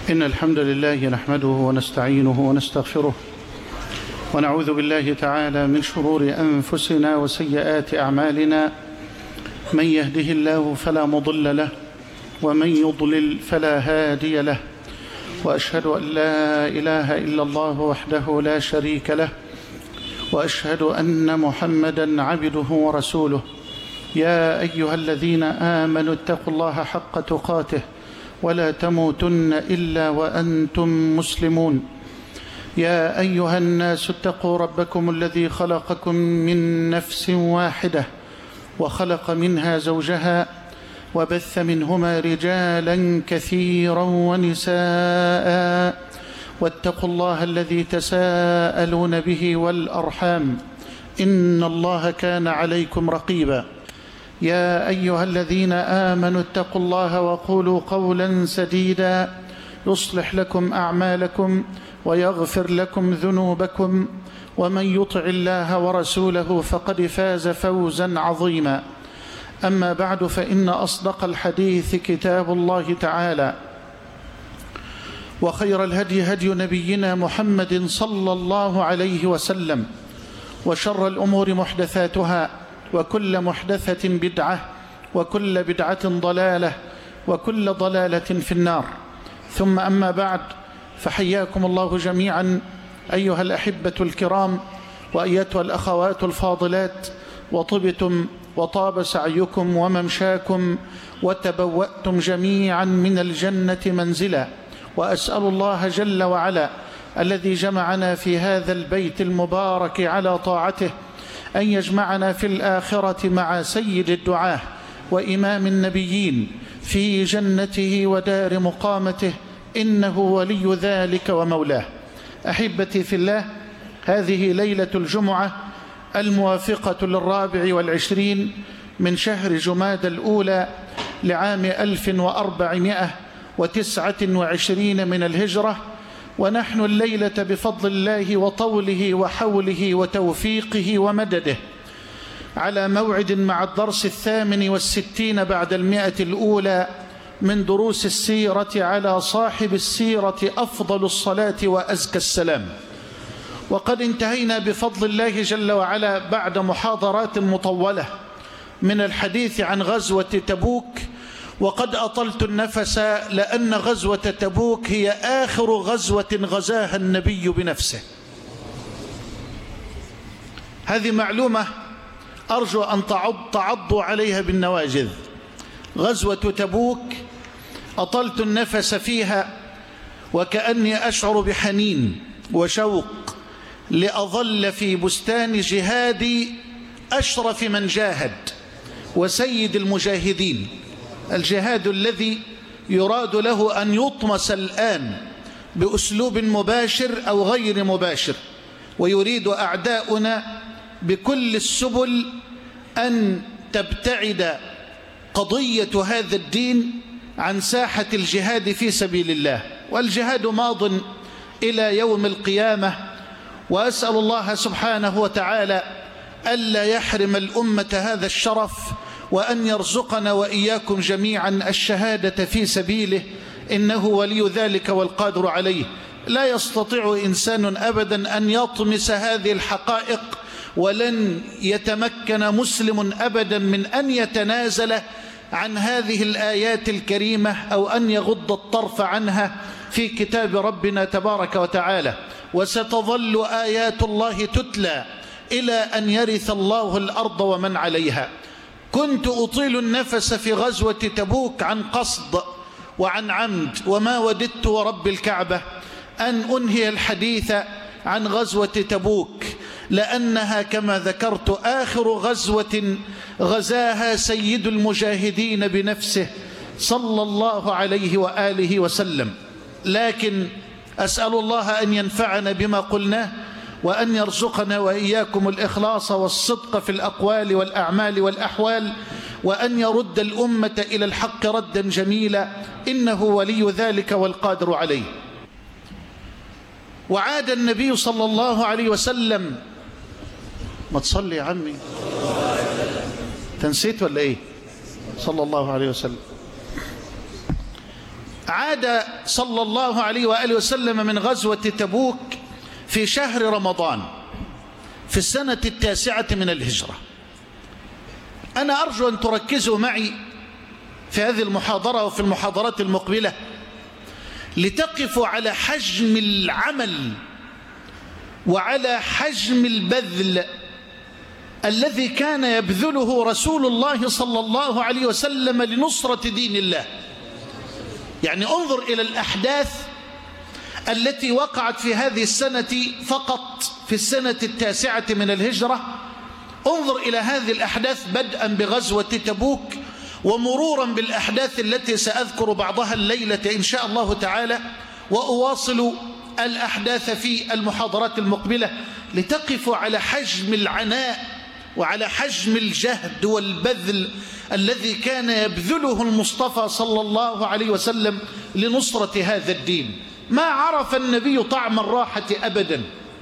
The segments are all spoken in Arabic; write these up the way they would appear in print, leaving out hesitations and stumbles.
إن الحمد لله نحمده ونستعينه ونستغفره ونعوذ بالله تعالى من شرور أنفسنا وسيئات أعمالنا. من يهده الله فلا مضل له ومن يضلل فلا هادي له، وأشهد أن لا إله إلا الله وحده لا شريك له، وأشهد أن محمدًا عبده ورسوله. يا أيها الذين آمنوا اتقوا الله حق تقاته ولا تموتن إلا وأنتم مسلمون. يا أيها الناس اتقوا ربكم الذي خلقكم من نفس واحدة وخلق منها زوجها وبث منهما رجالا كثيرا ونساء، واتقوا الله الذي تساءلون به والأرحام إن الله كان عليكم رقيبا. يا أيها الذين آمنوا اتقوا الله وقولوا قولا سديدا يصلح لكم أعمالكم ويغفر لكم ذنوبكم، ومن يطع الله ورسوله فقد فاز فوزا عظيما. أما بعد، فإن أصدق الحديث كتاب الله تعالى، وخير الهدي هدي نبينا محمد صلى الله عليه وسلم، وشر الأمور محدثاتها، وكل محدثة بدعة، وكل بدعة ضلالة، وكل ضلالة في النار. ثم أما بعد، فحياكم الله جميعا أيها الأحبة الكرام وأيتها الأخوات الفاضلات، وطبتم وطاب سعيكم وممشاكم وتبوأتم جميعا من الجنة منزلا. وأسأل الله جل وعلا الذي جمعنا في هذا البيت المبارك على طاعته أن يجمعنا في الآخرة مع سيد الدعاة وإمام النبيين في جنته ودار مقامته، إنه ولي ذلك ومولاه. أحبتي في الله، هذه ليلة الجمعة الموافقة ل24 من شهر جمادى الأولى لعام 1429 من الهجرة، ونحن الليلة بفضل الله وطوله وحوله وتوفيقه ومدده على موعد مع الدرس 68 بعد 100 الأولى من دروس السيرة على صاحب السيرة أفضل الصلاة وأزكى السلام. وقد انتهينا بفضل الله جل وعلا بعد محاضرات مطولة من الحديث عن غزوة تبوك، وقد أطلت النفس لأن غزوة تبوك هي آخر غزوة غزاها النبي بنفسه. هذه معلومة أرجو أن تعضوا عليها بالنواجذ. غزوة تبوك أطلت النفس فيها وكأني أشعر بحنين وشوق لأظل في بستان جهاد أشرف من جاهد وسيد المجاهدين، الجهاد الذي يراد له أن يطمس الآن بأسلوب مباشر أو غير مباشر، ويريد أعداؤنا بكل السبل أن تبتعد قضية هذا الدين عن ساحة الجهاد في سبيل الله، والجهاد ماض إلى يوم القيامة. وأسأل الله سبحانه وتعالى ألا يحرم الأمة هذا الشرف، وأن يرزقنا وإياكم جميعا الشهادة في سبيله، إنه ولي ذلك والقادر عليه. لا يستطيع إنسان أبدا أن يطمس هذه الحقائق، ولن يتمكن مسلم أبدا من أن يتنازل عن هذه الآيات الكريمة أو أن يغض الطرف عنها في كتاب ربنا تبارك وتعالى. وستظل آيات الله تتلى إلى أن يرث الله الأرض ومن عليها. كنت أطيل النفس في غزوة تبوك عن قصد وعن عمد، وما وددت ورب الكعبة أن أنهي الحديث عن غزوة تبوك، لأنها كما ذكرت آخر غزوة غزاها سيد المجاهدين بنفسه صلى الله عليه وآله وسلم. لكن أسأل الله أن ينفعنا بما قلناه، وأن يرزقنا وإياكم الإخلاص والصدق في الأقوال والأعمال والأحوال، وأن يرد الأمة إلى الحق ردا جميلا، إنه ولي ذلك والقادر عليه. وعاد النبي صلى الله عليه وسلم، ما تصلي يا عمي، تنسيت ولا إيه؟ صلى الله عليه وسلم. عاد صلى الله عليه وآله وسلم من غزوة تبوك في شهر رمضان في السنة 9 من الهجرة. أنا أرجو أن تركزوا معي في هذه المحاضرة وفي المحاضرات المقبلة لتقفوا على حجم العمل وعلى حجم البذل الذي كان يبذله رسول الله صلى الله عليه وسلم لنصرة دين الله. يعني انظر إلى الأحداث التي وقعت في هذه السنة فقط، في السنة 9 من الهجرة. انظر إلى هذه الأحداث بدءا بغزوة تبوك ومرورا بالأحداث التي سأذكر بعضها الليلة إن شاء الله تعالى، وأواصل الأحداث في المحاضرات المقبلة لتقفوا على حجم العناء وعلى حجم الجهد والبذل الذي كان يبذله المصطفى صلى الله عليه وسلم لنصرة هذا الدين. ما عرف النبي طعم الراحة أبدا،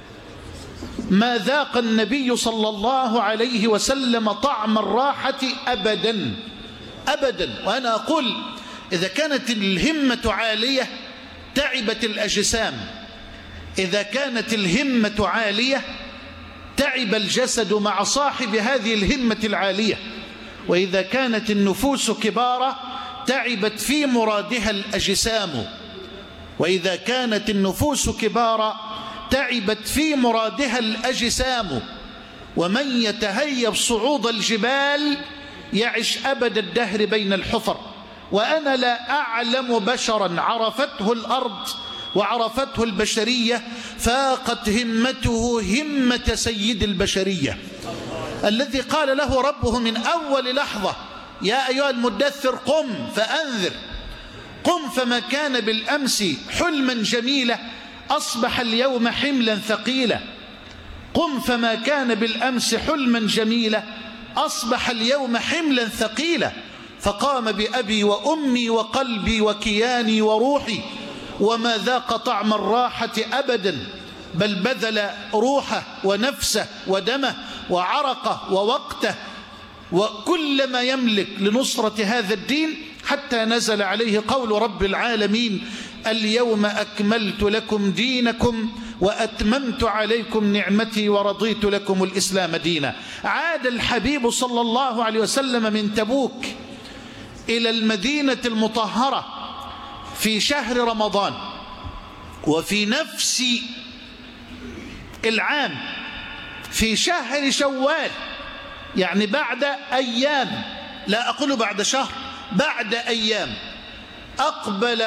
ما ذاق النبي صلى الله عليه وسلم طعم الراحة أبدا أبدا. وأنا أقول إذا كانت الهمة عالية تعبت الأجسام، إذا كانت الهمة عالية تعب الجسد مع صاحب هذه الهمة العالية، وإذا كانت النفوس كبارة تعبت في مرادها الأجسام، وإذا كانت النفوس كبارة تعبت في مرادها الأجسام. ومن يتهيب صعود الجبال يعش أبد الدهر بين الحفر. وأنا لا أعلم بشرا عرفته الأرض وعرفته البشرية فاقت همته همة سيد البشرية، الذي قال له ربه من أول لحظة: يا أيها المدثر قم فأنذر. قم فما كان بالأمس حلما جميلا أصبح اليوم حملا ثقيلا. قم فما كان بالأمس حلما جميلا أصبح اليوم حملا ثقيلا. فقام بأبي وأمي وقلبي وكياني وروحي وما ذاق طعم الراحة أبدا، بل بذل روحه ونفسه ودمه وعرقه ووقته وكل ما يملك لنصرة هذا الدين، حتى نزل عليه قول رب العالمين: اليوم أكملت لكم دينكم وأتممت عليكم نعمتي ورضيت لكم الإسلام دينا. عاد الحبيب صلى الله عليه وسلم من تبوك إلى المدينة المطهرة في شهر رمضان، وفي نفس العام في شهر شوال، يعني بعد أيام، لا أقول بعد شهر، بعد أيام، أقبل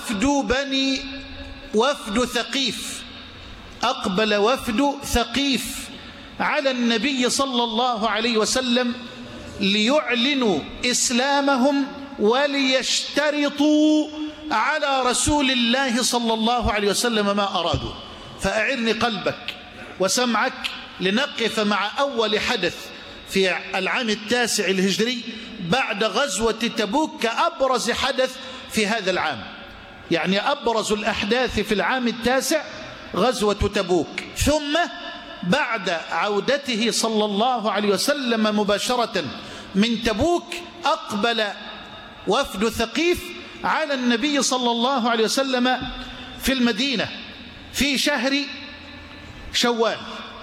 وفد ثقيف، أقبل وفد ثقيف على النبي صلى الله عليه وسلم ليعلنوا إسلامهم وليشترطوا على رسول الله صلى الله عليه وسلم ما أرادوا. فأعرني قلبك وسمعك لنقف مع أول حدث في العام 9 الهجري بعد غزوة تبوك كأبرز حدث في هذا العام. يعني أبرز الأحداث في العام 9 غزوة تبوك، ثم بعد عودته صلى الله عليه وسلم مباشرة من تبوك أقبل وفد ثقيف على النبي صلى الله عليه وسلم في المدينة في شهر شوال.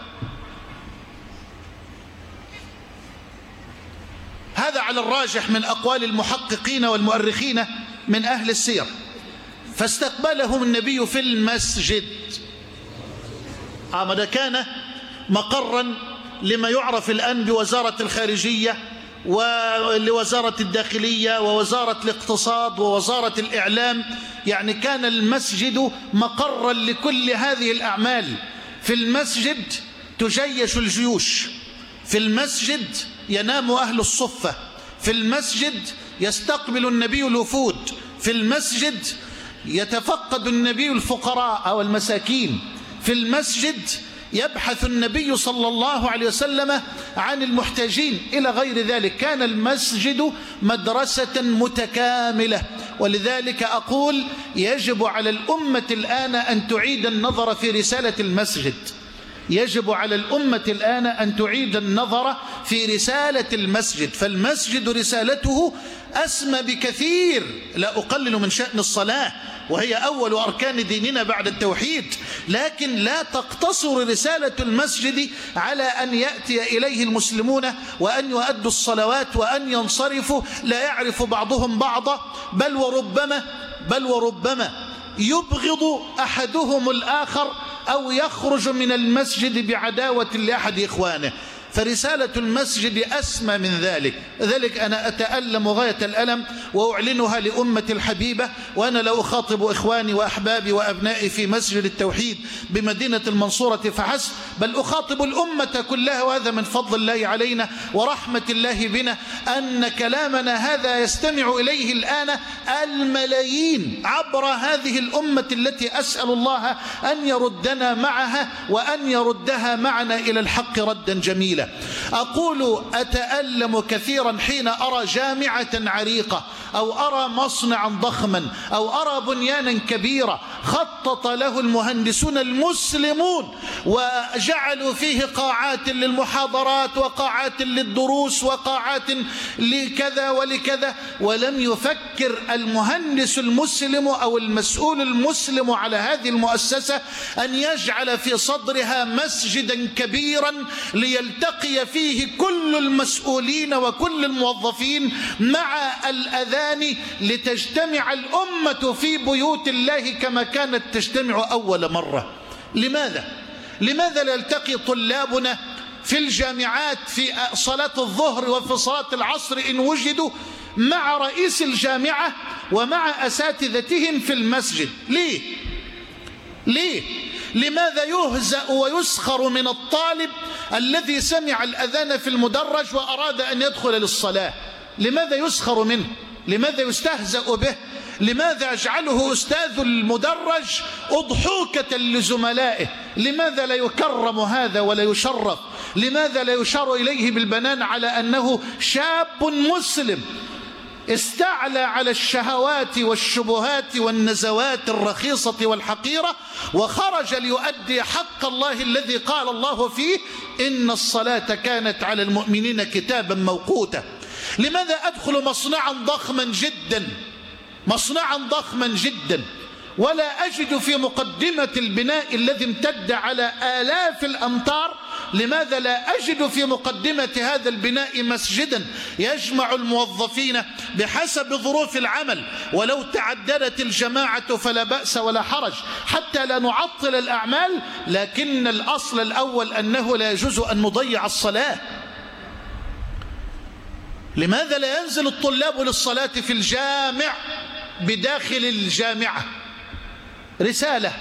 هذا على الراجح من أقوال المحققين والمؤرخين من أهل السير. فاستقبلهم النبي في المسجد. هذا كان مقرا لما يعرف الآن بوزارة الخارجية ولوزارة الداخلية ووزارة الاقتصاد ووزارة الإعلام. يعني كان المسجد مقرا لكل هذه الأعمال. في المسجد تجيش الجيوش، في المسجد ينام أهل الصفة، في المسجد يستقبل النبي الوفود، في المسجد يتفقد النبي الفقراء أو المساكين، في المسجد يبحث النبي صلى الله عليه وسلم عن المحتاجين إلى غير ذلك. كان المسجد مدرسة متكاملة. ولذلك أقول يجب على الأمة الآن أن تعيد النظر في رسالة المسجد. يجب على الأمة الآن أن تعيد النظر في رسالة المسجد، فالمسجد رسالته أسمى بكثير. لا أقلل من شأن الصلاة وهي أول أركان ديننا بعد التوحيد، لكن لا تقتصر رسالة المسجد على أن يأتي إليه المسلمون وأن يؤدوا الصلوات وأن ينصرفوا لا يعرف بعضهم بعضا، بل وربما يبغض أحدهم الآخر أو يخرج من المسجد بعداوة لأحد إخوانه. فرسالة المسجد أسمى من ذلك أنا أتألم غاية الألم وأعلنها لأمة الحبيبة، وأنا لا أخاطب إخواني وأحبابي وأبنائي في مسجد التوحيد بمدينة المنصورة فحسب، بل أخاطب الأمة كلها، وهذا من فضل الله علينا ورحمة الله بنا أن كلامنا هذا يستمع إليه الآن الملايين عبر هذه الأمة التي أسأل الله أن يردنا معها وأن يردها معنا إلى الحق ردا جميلا. أقول أتألم كثيرا حين أرى جامعة عريقة أو أرى مصنعا ضخما أو أرى بنيانا كبيرا خطط له المهندسون المسلمون وجعلوا فيه قاعات للمحاضرات وقاعات للدروس وقاعات لكذا ولكذا، ولم يفكر المهندس المسلم أو المسؤول المسلم على هذه المؤسسة أن يجعل في صدرها مسجدا كبيرا ليلتقي فيه كل المسؤولين وكل الموظفين مع الأذان لتجتمع الأمة في بيوت الله كما كانت تجتمع أول مرة. لماذا لا يلتقي طلابنا في الجامعات في صلاة الظهر وفي صلاة العصر إن وجدوا مع رئيس الجامعة ومع أساتذتهم في المسجد؟ ليه؟ لماذا يهزأ ويسخر من الطالب الذي سمع الأذان في المدرج وأراد أن يدخل للصلاة؟ لماذا يسخر منه؟ لماذا يستهزأ به؟ لماذا يجعله أستاذ المدرج أضحوكة لزملائه؟ لماذا لا يكرم هذا ولا يشرف؟ لماذا لا يشار إليه بالبنان على أنه شاب مسلم استعلى على الشهوات والشبهات والنزوات الرخيصة والحقيرة وخرج ليؤدي حق الله الذي قال الله فيه إن الصلاة كانت على المؤمنين كتابا موقوتا؟ لماذا أدخل مصنعا ضخما جدا ولا أجد في مقدمة البناء الذي امتد على آلاف الأمتار، لماذا لا أجد في مقدمة هذا البناء مسجدا يجمع الموظفين بحسب ظروف العمل، ولو تعددت الجماعة فلا بأس ولا حرج حتى لا نعطل الأعمال، لكن الأصل الأول أنه لا يجوز أن نضيع الصلاة. لماذا لا ينزل الطلاب للصلاة في الجامع بداخل الجامعة؟ رسالة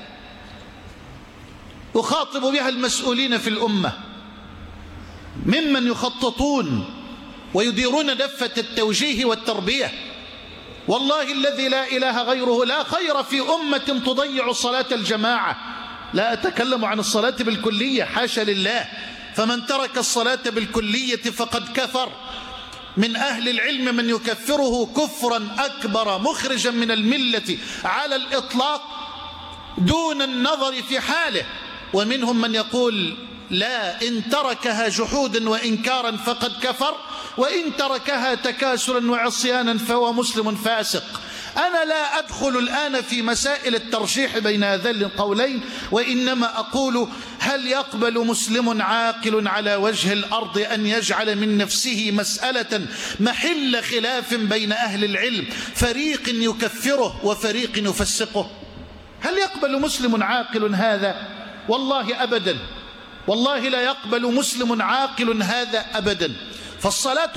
أخاطب بها المسؤولين في الأمة ممن يخططون ويديرون دفة التوجيه والتربية. والله الذي لا إله غيره لا خير في أمة تضيع صلاة الجماعة. لا أتكلم عن الصلاة بالكلية، حاشا لله، فمن ترك الصلاة بالكلية فقد كفر. من أهل العلم من يكفره كفرا أكبر مخرجا من الملة على الإطلاق دون النظر في حاله، ومنهم من يقول لا، إن تركها جحودا وإنكارا فقد كفر، وإن تركها تكاسلا وعصيانا فهو مسلم فاسق. أنا لا أدخل الآن في مسائل الترشيح بين هذين القولين، وإنما أقول هل يقبل مسلم عاقل على وجه الأرض أن يجعل من نفسه مسألة محل خلاف بين أهل العلم، فريق يكفره وفريق يفسقه؟ هل يقبل مسلم عاقل هذا؟ والله أبدا، والله لا يقبل مسلم عاقل هذا أبدا. فالصلاة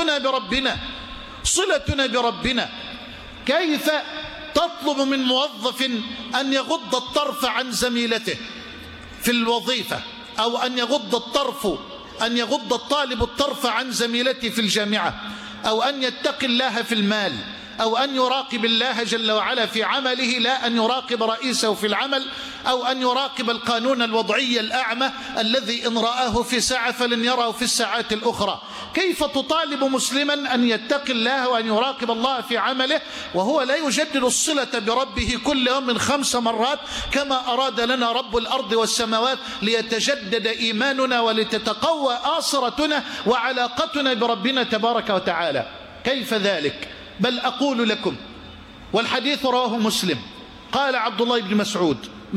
صلتنا بربنا. كيف تطلب من موظف أن يغض الطرف عن زميلته في الوظيفة، أو أن يغض الطالب الطرف عن زميلته في الجامعة، أو أن يتقي الله في المال، أو أن يراقب الله جل وعلا في عمله، لا أن يراقب رئيسه في العمل، أو أن يراقب القانون الوضعي الأعمى الذي إن رآه في ساعة فلن يراه في الساعات الأخرى. كيف تطالب مسلما أن يتقي الله وأن يراقب الله في عمله وهو لا يجدد الصلة بربه كل يوم 5 مرات كما أراد لنا رب الأرض والسماوات ليتجدد إيماننا ولتتقوى آصرتنا وعلاقتنا بربنا تبارك وتعالى؟ كيف ذلك؟ بل أقول لكم، والحديث رواه مسلم، قال عبد الله بن مسعود: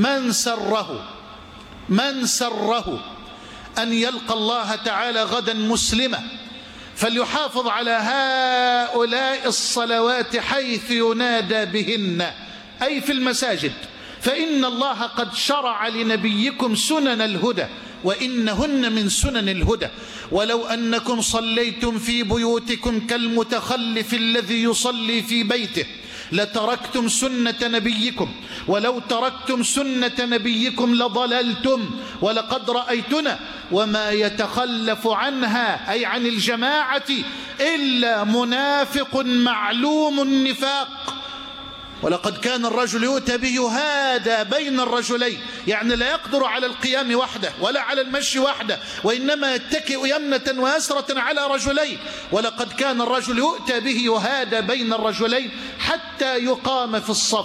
من سره أن يلقى الله تعالى غدا مسلما فليحافظ على هؤلاء الصلوات حيث ينادى بهن، أي في المساجد، فإن الله قد شرع لنبيكم سنن الهدى وإنهن من سنن الهدى. ولو أنكم صليتم في بيوتكم كالمتخلف الذي يصلي في بيته لتركتم سنة نبيكم، ولو تركتم سنة نبيكم لضللتم. ولقد رأيتنا وما يتخلف عنها، أي عن الجماعة، إلا منافق معلوم النفاق. ولقد كان الرجل يؤتى به يهادى بين الرجلين، يعني لا يقدر على القيام وحده ولا على المشي وحده، وإنما يتكئ يمنة ويسرة على رجلين. ولقد كان الرجل يؤتى به يهادى بين الرجلين حتى يقام في الصف.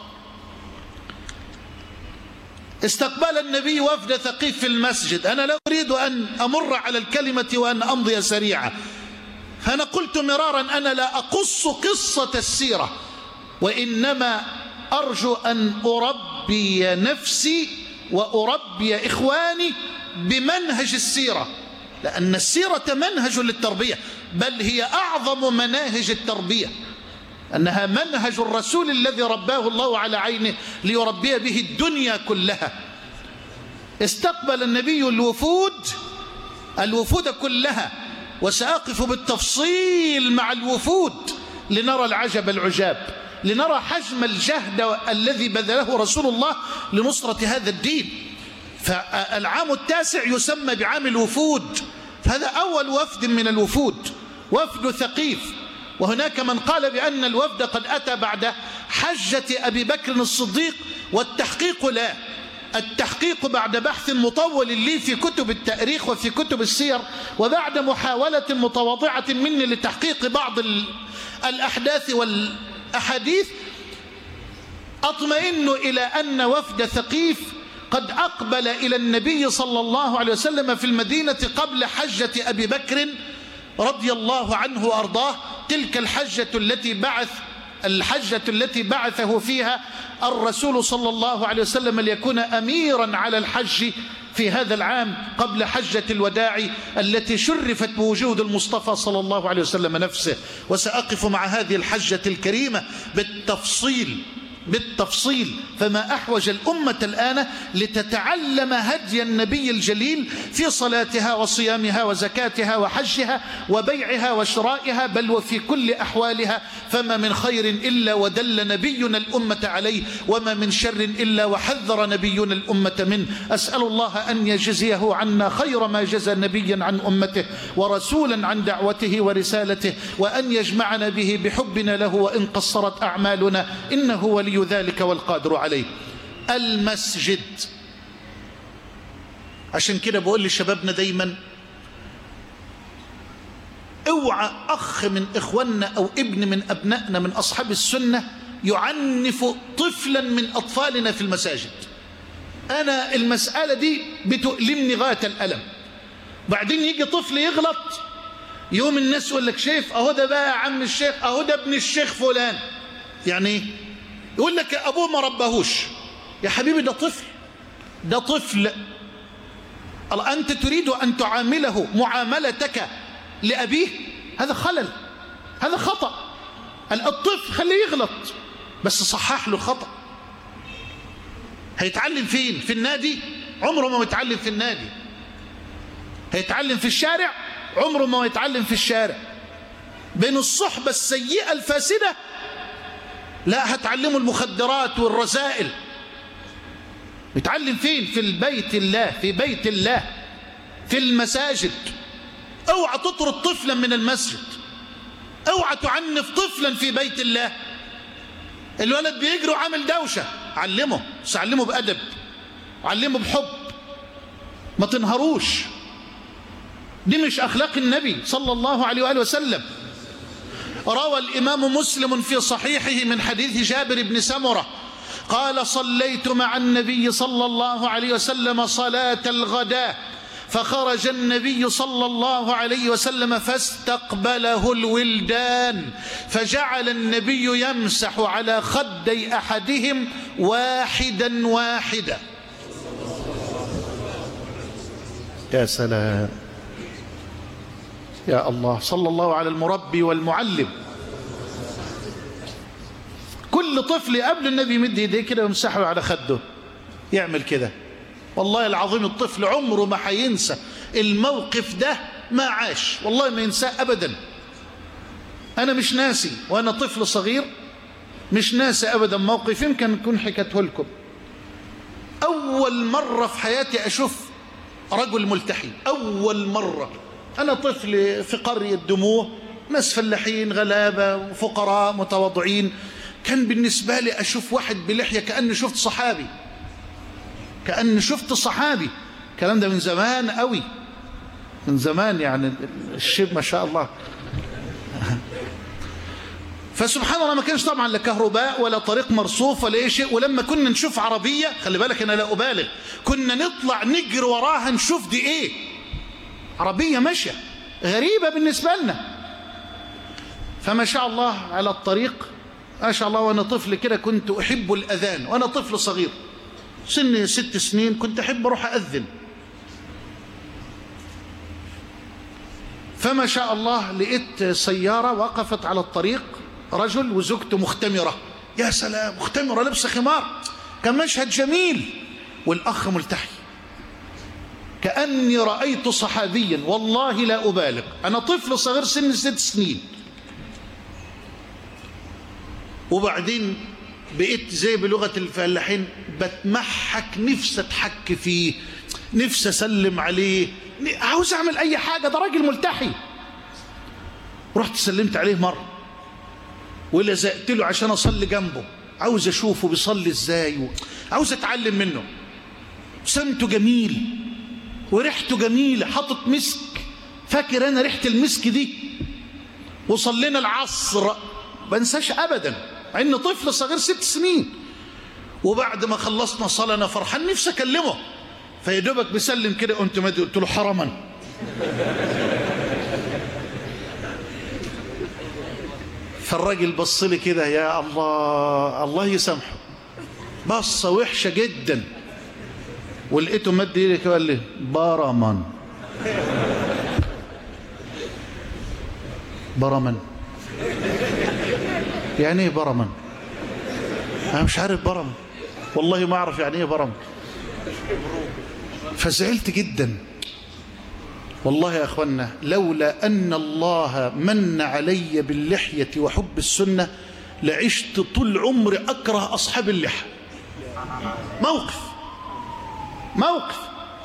استقبل النبي وفد ثقيف في المسجد. أنا لا أريد أن أمر على الكلمة وأن أمضي سريعا، أنا قلت مرارا أنا لا أقص قصة السيرة، وإنما أرجو أن أربي نفسي وأربي إخواني بمنهج السيرة، لأن السيرة منهج للتربية، بل هي أعظم مناهج التربية، أنها منهج الرسول الذي رباه الله على عينه ليربي به الدنيا كلها. استقبل النبي الوفود كلها، وسأقف بالتفصيل مع الوفود لنرى العجب العجاب، لنرى حجم الجهد الذي بذله رسول الله لنصرة هذا الدين. فالعام التاسع يسمى بعام الوفود، فهذا أول وفد من الوفود، وفد ثقيف. وهناك من قال بأن الوفد قد أتى بعد حجة أبي بكر الصديق، والتحقيق لا، التحقيق بعد بحث مطول لي في كتب التاريخ وفي كتب السير، وبعد محاولة متواضعة مني لتحقيق بعض الأحداث والأحاديث، أطمئن إلى أن وفد ثقيف قد أقبل إلى النبي صلى الله عليه وسلم في المدينة قبل حجة أبي بكر رضي الله عنه وأرضاه، تلك الحجة التي بعثه فيها الرسول صلى الله عليه وسلم ليكون أميرا على الحج في هذا العام قبل حجة الوداع التي شرفت بوجود المصطفى صلى الله عليه وسلم نفسه. وسأقف مع هذه الحجة الكريمة بالتفصيل، فما أحوج الأمة الآن لتتعلم هدي النبي الجليل في صلاتها وصيامها وزكاتها وحجها وبيعها وشرائها، بل وفي كل أحوالها. فما من خير إلا ودل نبينا الأمة عليه، وما من شر إلا وحذر نبينا الأمة منه. أسأل الله أن يجزيه عنا خير ما جزى نبيا عن أمته ورسولا عن دعوته ورسالته، وأن يجمعنا به بحبنا له وإن قصرت أعمالنا، إنه ولي ذلك والقادر عليه. المسجد، عشان كده بقول لشبابنا دايما، اوعى أخ من إخواننا أو ابن من أبنائنا من أصحاب السنة يعنف طفلا من أطفالنا في المساجد. أنا المسألة دي بتؤلمني غاية الألم. بعدين يجي طفل يغلط، يوم الناس يقول لك شايف أهو ده بقى يا عم الشيخ، أهو ده ابن الشيخ فلان. يعني يقول لك أبوه ما ربهوش. يا حبيبي ده طفل. أنت تريد أن تعامله معاملتك لأبيه؟ هذا خلل، هذا خطأ. الطفل خليه يغلط بس صحح له الخطأ. هيتعلم فين؟ في النادي؟ عمره ما يتعلم في النادي. هيتعلم في الشارع؟ عمره ما يتعلم في الشارع. بين الصحبة السيئة الفاسدة لا، هتعلموا المخدرات والرذائل. يتعلم فين؟ في البيت الله، في بيت الله، في المساجد. اوعى تطرد طفلا من المسجد. اوعى تعنف طفلا في بيت الله. الولد بيجري وعامل دوشة، علمه، بس علمه بأدب، علمه بحب، ما تنهروش. دي مش أخلاق النبي صلى الله عليه وآله وسلم. روى الإمام مسلم في صحيحه من حديث جابر بن سمرة قال: صليت مع النبي صلى الله عليه وسلم صلاة الغداء، فخرج النبي صلى الله عليه وسلم فاستقبله الولدان، فجعل النبي يمسح على خدي أحدهم واحدا واحدا. يا سلام، يا الله، صلى الله على المربي والمعلم. كل طفل قبل النبي يمد ايديه كده ويمسحه على خده، يعمل كده. والله العظيم الطفل عمره ما هينسى الموقف ده، ما عاش، والله ما ينساه أبدا. أنا مش ناسي وأنا طفل صغير، مش ناسي أبدا موقف يمكن أكون حكيته لكم. أول مرة في حياتي أشوف رجل ملتحي، أول مرة. أنا طفل في قرية دموع، ناس فلاحين غلابة وفقراء متواضعين. كان بالنسبة لي أشوف واحد بلحية كأني شفت صحابي، كأني شفت صحابي. الكلام ده من زمان قوي، من زمان يعني، الشيب ما شاء الله. فسبحان الله ما كانش طبعا لا كهرباء ولا طريق مرصوف ولا اي شيء. ولما كنا نشوف عربية، خلي بالك أنا لا أبالغ، كنا نطلع نجري وراها نشوف دي ايه، عربية ماشية غريبة بالنسبة لنا. فما شاء الله على الطريق، ما شاء الله. وأنا طفل كده كنت أحب الأذان، وأنا طفل صغير سني 6 سنين كنت أحب أروح أذن. فما شاء الله لقيت سيارة وقفت على الطريق، رجل وزوجته مختمرة، يا سلام، مختمرة لبس خمار، كان مشهد جميل. والأخ ملتحي، كأني رأيت صحابيا، والله لا أبالغ. أنا طفل صغير سن 6 سنين. وبعدين بقيت زي بلغة الفلاحين بتمحك، نفسي اتحك فيه، نفسي اسلم عليه، عاوز اعمل اي حاجة، ده راجل ملتحي. رحت سلمت عليه مرة ولزقت له عشان اصلي جنبه، عاوز اشوفه بيصلي ازاي، عاوز اتعلم منه. سمته جميل وريحته جميلة، حاطط مسك، فاكر انا ريحة المسك دي. وصلينا العصر، بنساش ابدا، انه طفل صغير 6 سنين. وبعد ما خلصنا صلاة انا فرحان نفسي اكلمه، فيدوبك بسلم كده، قمت مدي قلت له حرما. فالراجل بص لي كده، يا الله، الله يسامحه، بصه وحشه جدا. ولقيته مد ايدي كده وقال لي برما. برما يعني ايه برما؟ انا مش عارف برما، والله ما اعرف يعني ايه برما. فزعلت جدا والله يا اخوانا، لولا ان الله من علي باللحية وحب السنة لعشت طول عمري اكره اصحاب اللحى. موقف.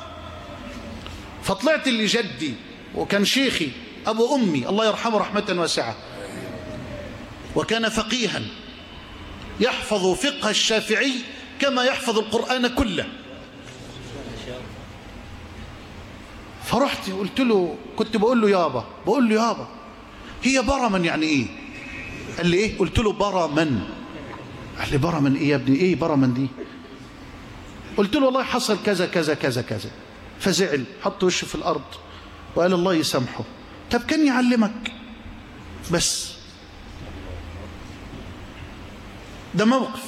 فطلعت لجدي وكان شيخي ابو امي الله يرحمه رحمة واسعة، وكان فقيها يحفظ فقه الشافعي كما يحفظ القرآن كله. فرحت قلت له، كنت بقول له يابا هي برما يعني ايه؟ قال لي ايه؟ قلت له برما. قال لي برما ايه يا ابني؟ ايه برما دي؟ قلت له والله حصل كذا كذا كذا كذا. فزعل، حط وشه في الارض وقال الله يسامحه. طب كان يعلمك بس. ده موقف.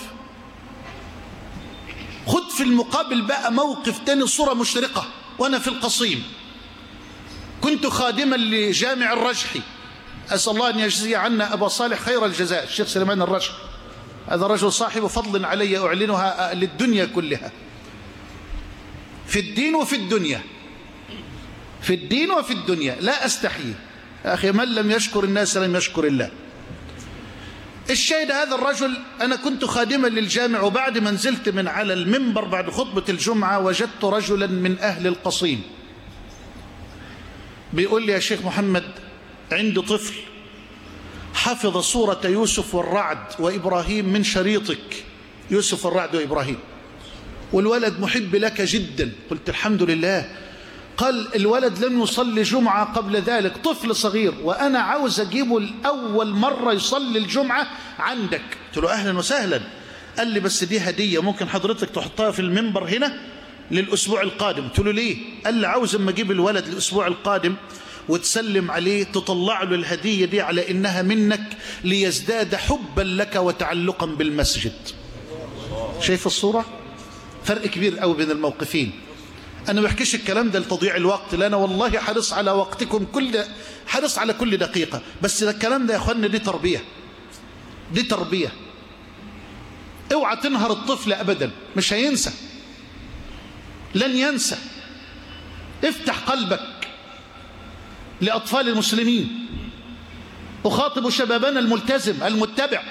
خد في المقابل بقى موقف تاني، صورة مشرقة. وانا في القصيم كنت خادما لجامع الرجحي، أسأل الله أن يجزي عنا أبا صالح خير الجزاء، الشيخ سليمان الرجحي. هذا رجل صاحب فضل علي أعلنها للدنيا كلها، في الدين وفي الدنيا، في الدين وفي الدنيا، لا أستحيي يا أخي، من لم يشكر الناس لم يشكر الله. الشاهد هذا الرجل، أنا كنت خادما للجامع، وبعد ما نزلت من على المنبر بعد خطبة الجمعة وجدت رجلا من أهل القصيم بيقول لي يا شيخ محمد، عندي طفل حفظ سورة يوسف والرعد وإبراهيم من شريطك، يوسف والرعد وإبراهيم، والولد محب لك جدا. قلت الحمد لله. قال الولد لم يصلي جمعة قبل ذلك، طفل صغير، وأنا عاوز أجيبه لأول مرة يصلي الجمعة عندك. قلت له أهلا وسهلا. قال لي بس دي هدية، ممكن حضرتك تحطها في المنبر هنا للأسبوع القادم. قلت له ليه؟ قال لي عاوز أما أجيب الولد الأسبوع القادم وتسلم عليه تطلع له الهدية دي على إنها منك ليزداد حبا لك وتعلقا بالمسجد. شايف الصورة؟ فرق كبير قوي بين الموقفين. أنا ما بحكيش الكلام ده لتضييع الوقت، لأن والله حرص على وقتكم، حرص على كل دقيقة، بس الكلام ده يا أخوانا دي تربية، دي تربية. اوعى تنهر الطفل أبدا، مش هينسى، لن ينسى. افتح قلبك لأطفال المسلمين. أخاطب شبابنا الملتزم المتبع،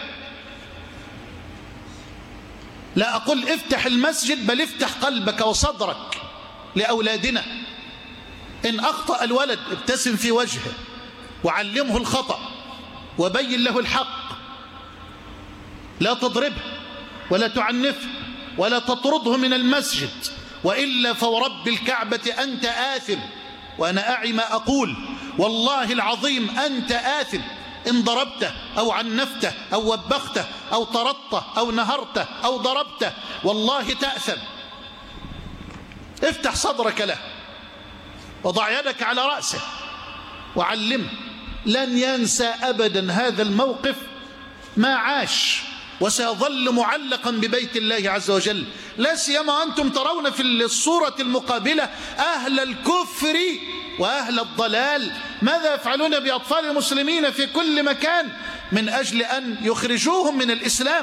لا أقول افتح المسجد، بل افتح قلبك وصدرك لأولادنا. إن أخطأ الولد ابتسم في وجهه وعلمه الخطأ وبين له الحق. لا تضربه ولا تعنفه ولا تطرده من المسجد، وإلا فورب الكعبة أنت آثم. وأنا أعي ما أقول، والله العظيم أنت آثم إن ضربته أو عنفته أو وبخته أو طردته أو نهرته أو ضربته، والله تأثم. افتح صدرك له وضع يدك على رأسه وعلمه. لن ينسى أبدا هذا الموقف ما عاش، وسيظل معلقا ببيت الله عز وجل. لا سيما أنتم ترون في الصورة المقابلة أهل الكفر وأهل الضلال ماذا يفعلون بأطفال المسلمين في كل مكان من أجل أن يخرجوهم من الإسلام.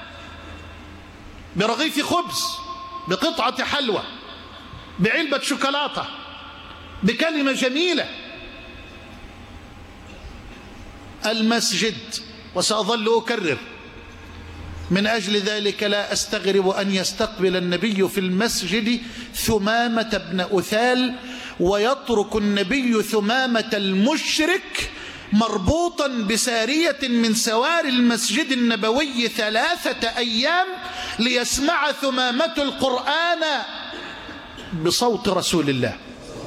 برغيف خبز، بقطعة حلوى، بعلبة شوكولاتة، بكلمة جميلة. المسجد، وسأظل أكرر من أجل ذلك لا أستغرب أن يستقبل النبي في المسجد ثمامة بن أثال، ويترك النبي ثمامة المشرك مربوطا بسارية من سوار المسجد النبوي 3 أيام ليسمع ثمامة القرآن بصوت رسول الله.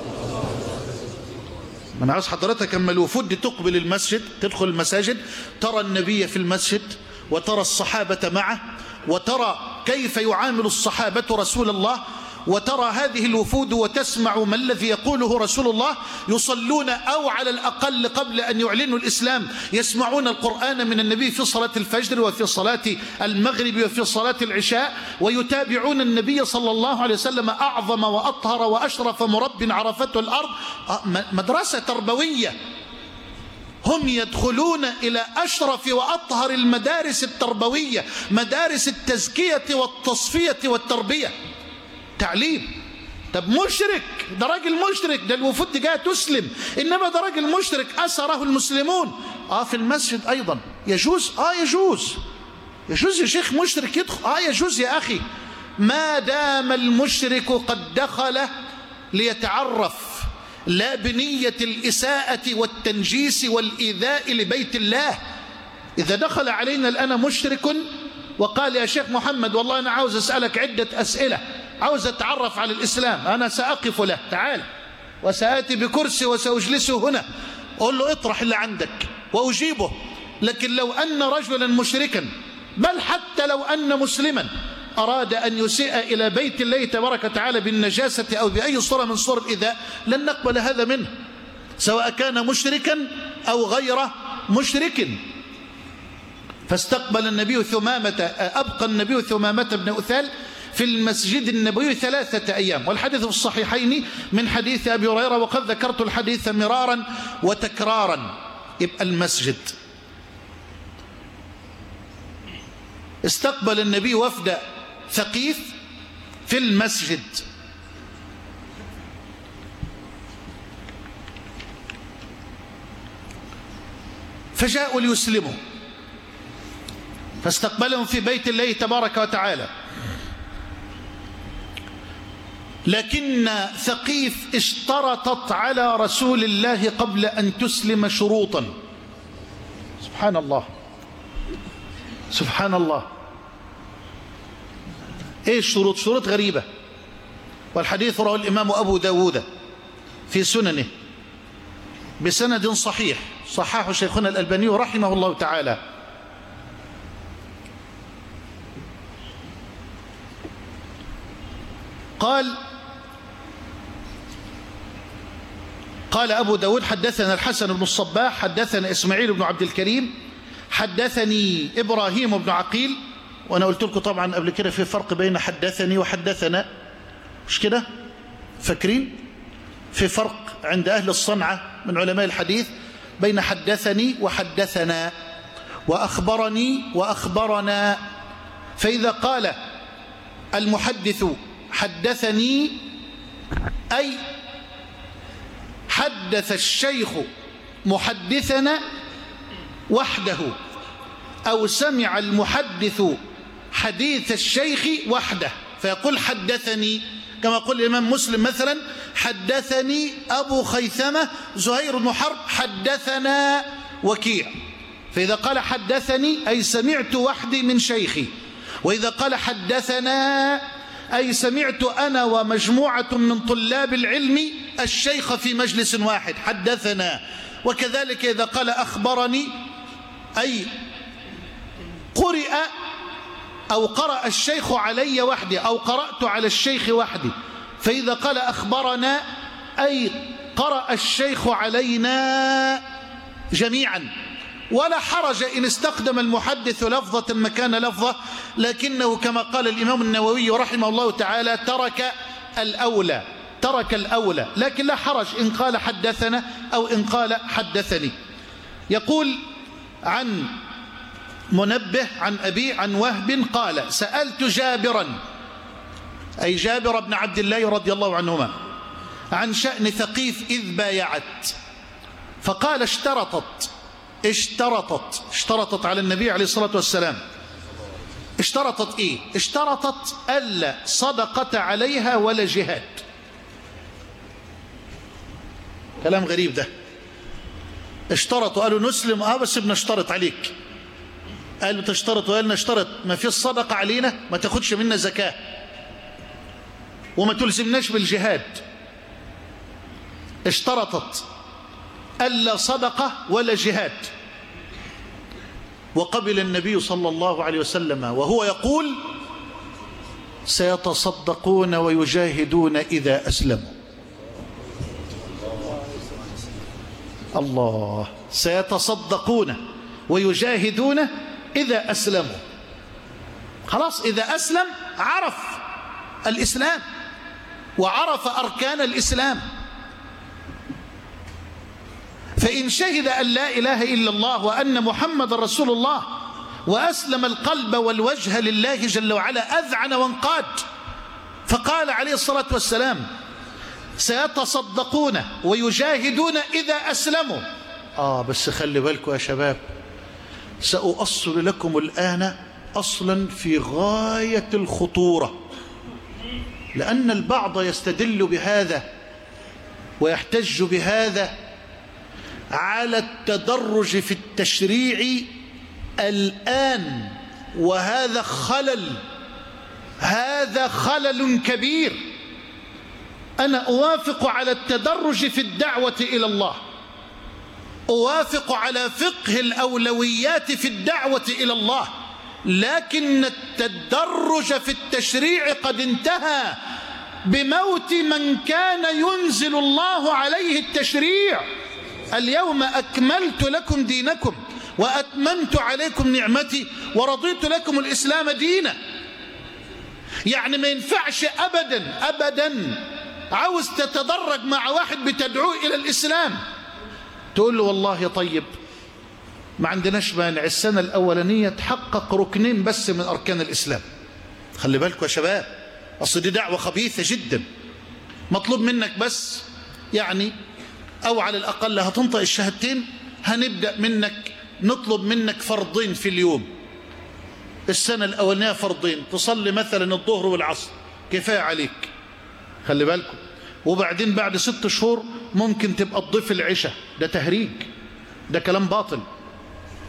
من عاوز حضرتك اما الوفود دي تقبل المسجد، تدخل المساجد، ترى النبي في المسجد وترى الصحابة معه، وترى كيف يعامل الصحابة رسول الله، وترى هذه الوفود وتسمع ما الذي يقوله رسول الله. يصلون أو على الأقل قبل أن يعلنوا الإسلام يسمعون القرآن من النبي في صلاة الفجر وفي صلاة المغرب وفي صلاة العشاء، ويتابعون النبي صلى الله عليه وسلم أعظم وأطهر وأشرف مرب عرفته الأرض. مدرسة تربوية. هم يدخلون إلى أشرف وأطهر المدارس التربوية، مدارس التزكية والتصفية والتربية. تعليم. طب مشرك، ده راجل مشرك، ده الوفود جايه تسلم، انما ده راجل مشرك اسره المسلمون. في المسجد ايضا يجوز، يجوز يا شيخ مشرك يدخل، يجوز يا اخي، ما دام المشرك قد دخل ليتعرف، لا بنية الإساءة والتنجيس والإيذاء لبيت الله. إذا دخل علينا الآن مشرك وقال يا شيخ محمد والله أنا عاوز أسألك عدة أسئلة، عاوز أتعرف على الإسلام، أنا سأقف له، تعال وسآتي بكرسي وسأجلسه هنا، أقول له اطرح اللي عندك وأجيبه. لكن لو أن رجلا مشركا، بل حتى لو أن مسلما أراد أن يسيء إلى بيت الله تبارك وتعالى بالنجاسة أو بأي صورة من صور الإيذاء، لن نقبل هذا منه، سواء كان مشركا أو غير مشرك. فاستقبل النبي ثمامة، أبقى النبي ثمامة بن أثال في المسجد النبوي 3 أيام، والحديث في الصحيحين من حديث أبي هريرة، وقد ذكرت الحديث مرارا وتكرارا. يبقى المسجد. استقبل النبي وفد ثقيف في المسجد، فجاءوا ليسلموا، فاستقبلهم في بيت الله تبارك وتعالى. لكن ثقيف اشترطت على رسول الله قبل أن تسلم شروطا، سبحان الله سبحان الله. ايه الشروط؟ شروط غريبة. والحديث رواه الإمام أبو داود في سننه بسند صحيح، صححه شيخنا الألباني رحمه الله تعالى. قال أبو داود: حدثنا الحسن بن الصباح حدثنا إسماعيل بن عبد الكريم حدثني إبراهيم بن عقيل. وأنا قلت لكم طبعا قبل كده في فرق بين حدثني وحدثنا، مش كده؟ فاكرين؟ في فرق عند أهل الصنعة من علماء الحديث بين حدثني وحدثنا وأخبرني وأخبرنا. فإذا قال المحدث حدثني أي حدث الشيخ محدثنا وحده، أو سمع المحدث حديث الشيخ وحده فيقول حدثني، كما يقول الإمام مسلم مثلا: حدثني أبو خيثمة زهير بن حرب حدثنا وكيع. فإذا قال حدثني أي سمعت وحدي من شيخي، وإذا قال حدثنا أي سمعت أنا ومجموعة من طلاب العلم الشيخ في مجلس واحد حدثنا. وكذلك إذا قال أخبرني أي قرئ أو قرأ الشيخ علي وحدي أو قرأت على الشيخ وحدي. فإذا قال أخبرنا أي قرأ الشيخ علينا جميعا. ولا حرج إن استخدم المحدث لفظة مكان لفظة، لكنه كما قال الإمام النووي رحمه الله تعالى ترك الأولى، لكن لا حرج إن قال حدثنا أو إن قال حدثني. يقول عن منبه عن أبي عن وهب قال: سألت جابرا أي جابر بن عبد الله رضي الله عنهما عن شأن ثقيف إذ بايعت، فقال اشترطت على النبي عليه الصلاة والسلام. اشترطت إيه؟ اشترطت ألا صدقة عليها ولا جهاد. كلام غريب ده. اشترطوا قالوا نسلم بس بنشترط عليك. قالوا تشترط وقال نشترط، ما في الصدقة علينا، ما تاخدش منا زكاة وما تلزمناش بالجهاد. اشترطت ألا صدقة ولا جهاد. وقبل النبي صلى الله عليه وسلم وهو يقول: سيتصدقون ويجاهدون إذا أسلموا. الله، سيتصدقون ويجاهدون إذا أسلموا. خلاص، إذا أسلم عرف الإسلام وعرف أركان الإسلام. فإن شهد أن لا إله إلا الله وأن محمد رسول الله وأسلم القلب والوجه لله جل وعلا أذعن وانقاد. فقال عليه الصلاة والسلام: سيتصدقون ويجاهدون إذا أسلموا. بس خلي بالكم يا شباب، سأؤصل لكم الآن أصلا في غاية الخطورة، لأن البعض يستدل بهذا ويحتج بهذا على التدرج في التشريع الآن، وهذا خلل كبير. أنا أوافق على التدرج في الدعوة إلى الله، أوافق على فقه الأولويات في الدعوة إلى الله، لكن التدرج في التشريع قد انتهى بموت من كان ينزل الله عليه التشريع. اليوم أكملت لكم دينكم وأتممت عليكم نعمتي ورضيت لكم الإسلام دينا. يعني ما ينفعش أبدا عاوز تتدرج مع واحد بتدعوه إلى الإسلام تقول له والله طيب ما عندناش مانع السنة الأولانية تحقق ركنين بس من أركان الإسلام. خلي بالكم يا شباب، أصل دي دعوة خبيثة جدا. مطلوب منك بس يعني أو على الأقل هتنطق الشهادتين، هنبدأ منك نطلب منك فرضين في اليوم. السنة الأولانية فرضين، تصلي مثلا الظهر والعصر كفاية عليك. خلي بالكم. وبعدين بعد 6 شهور ممكن تبقى تضيف العشاء. ده تهريج، ده كلام باطل.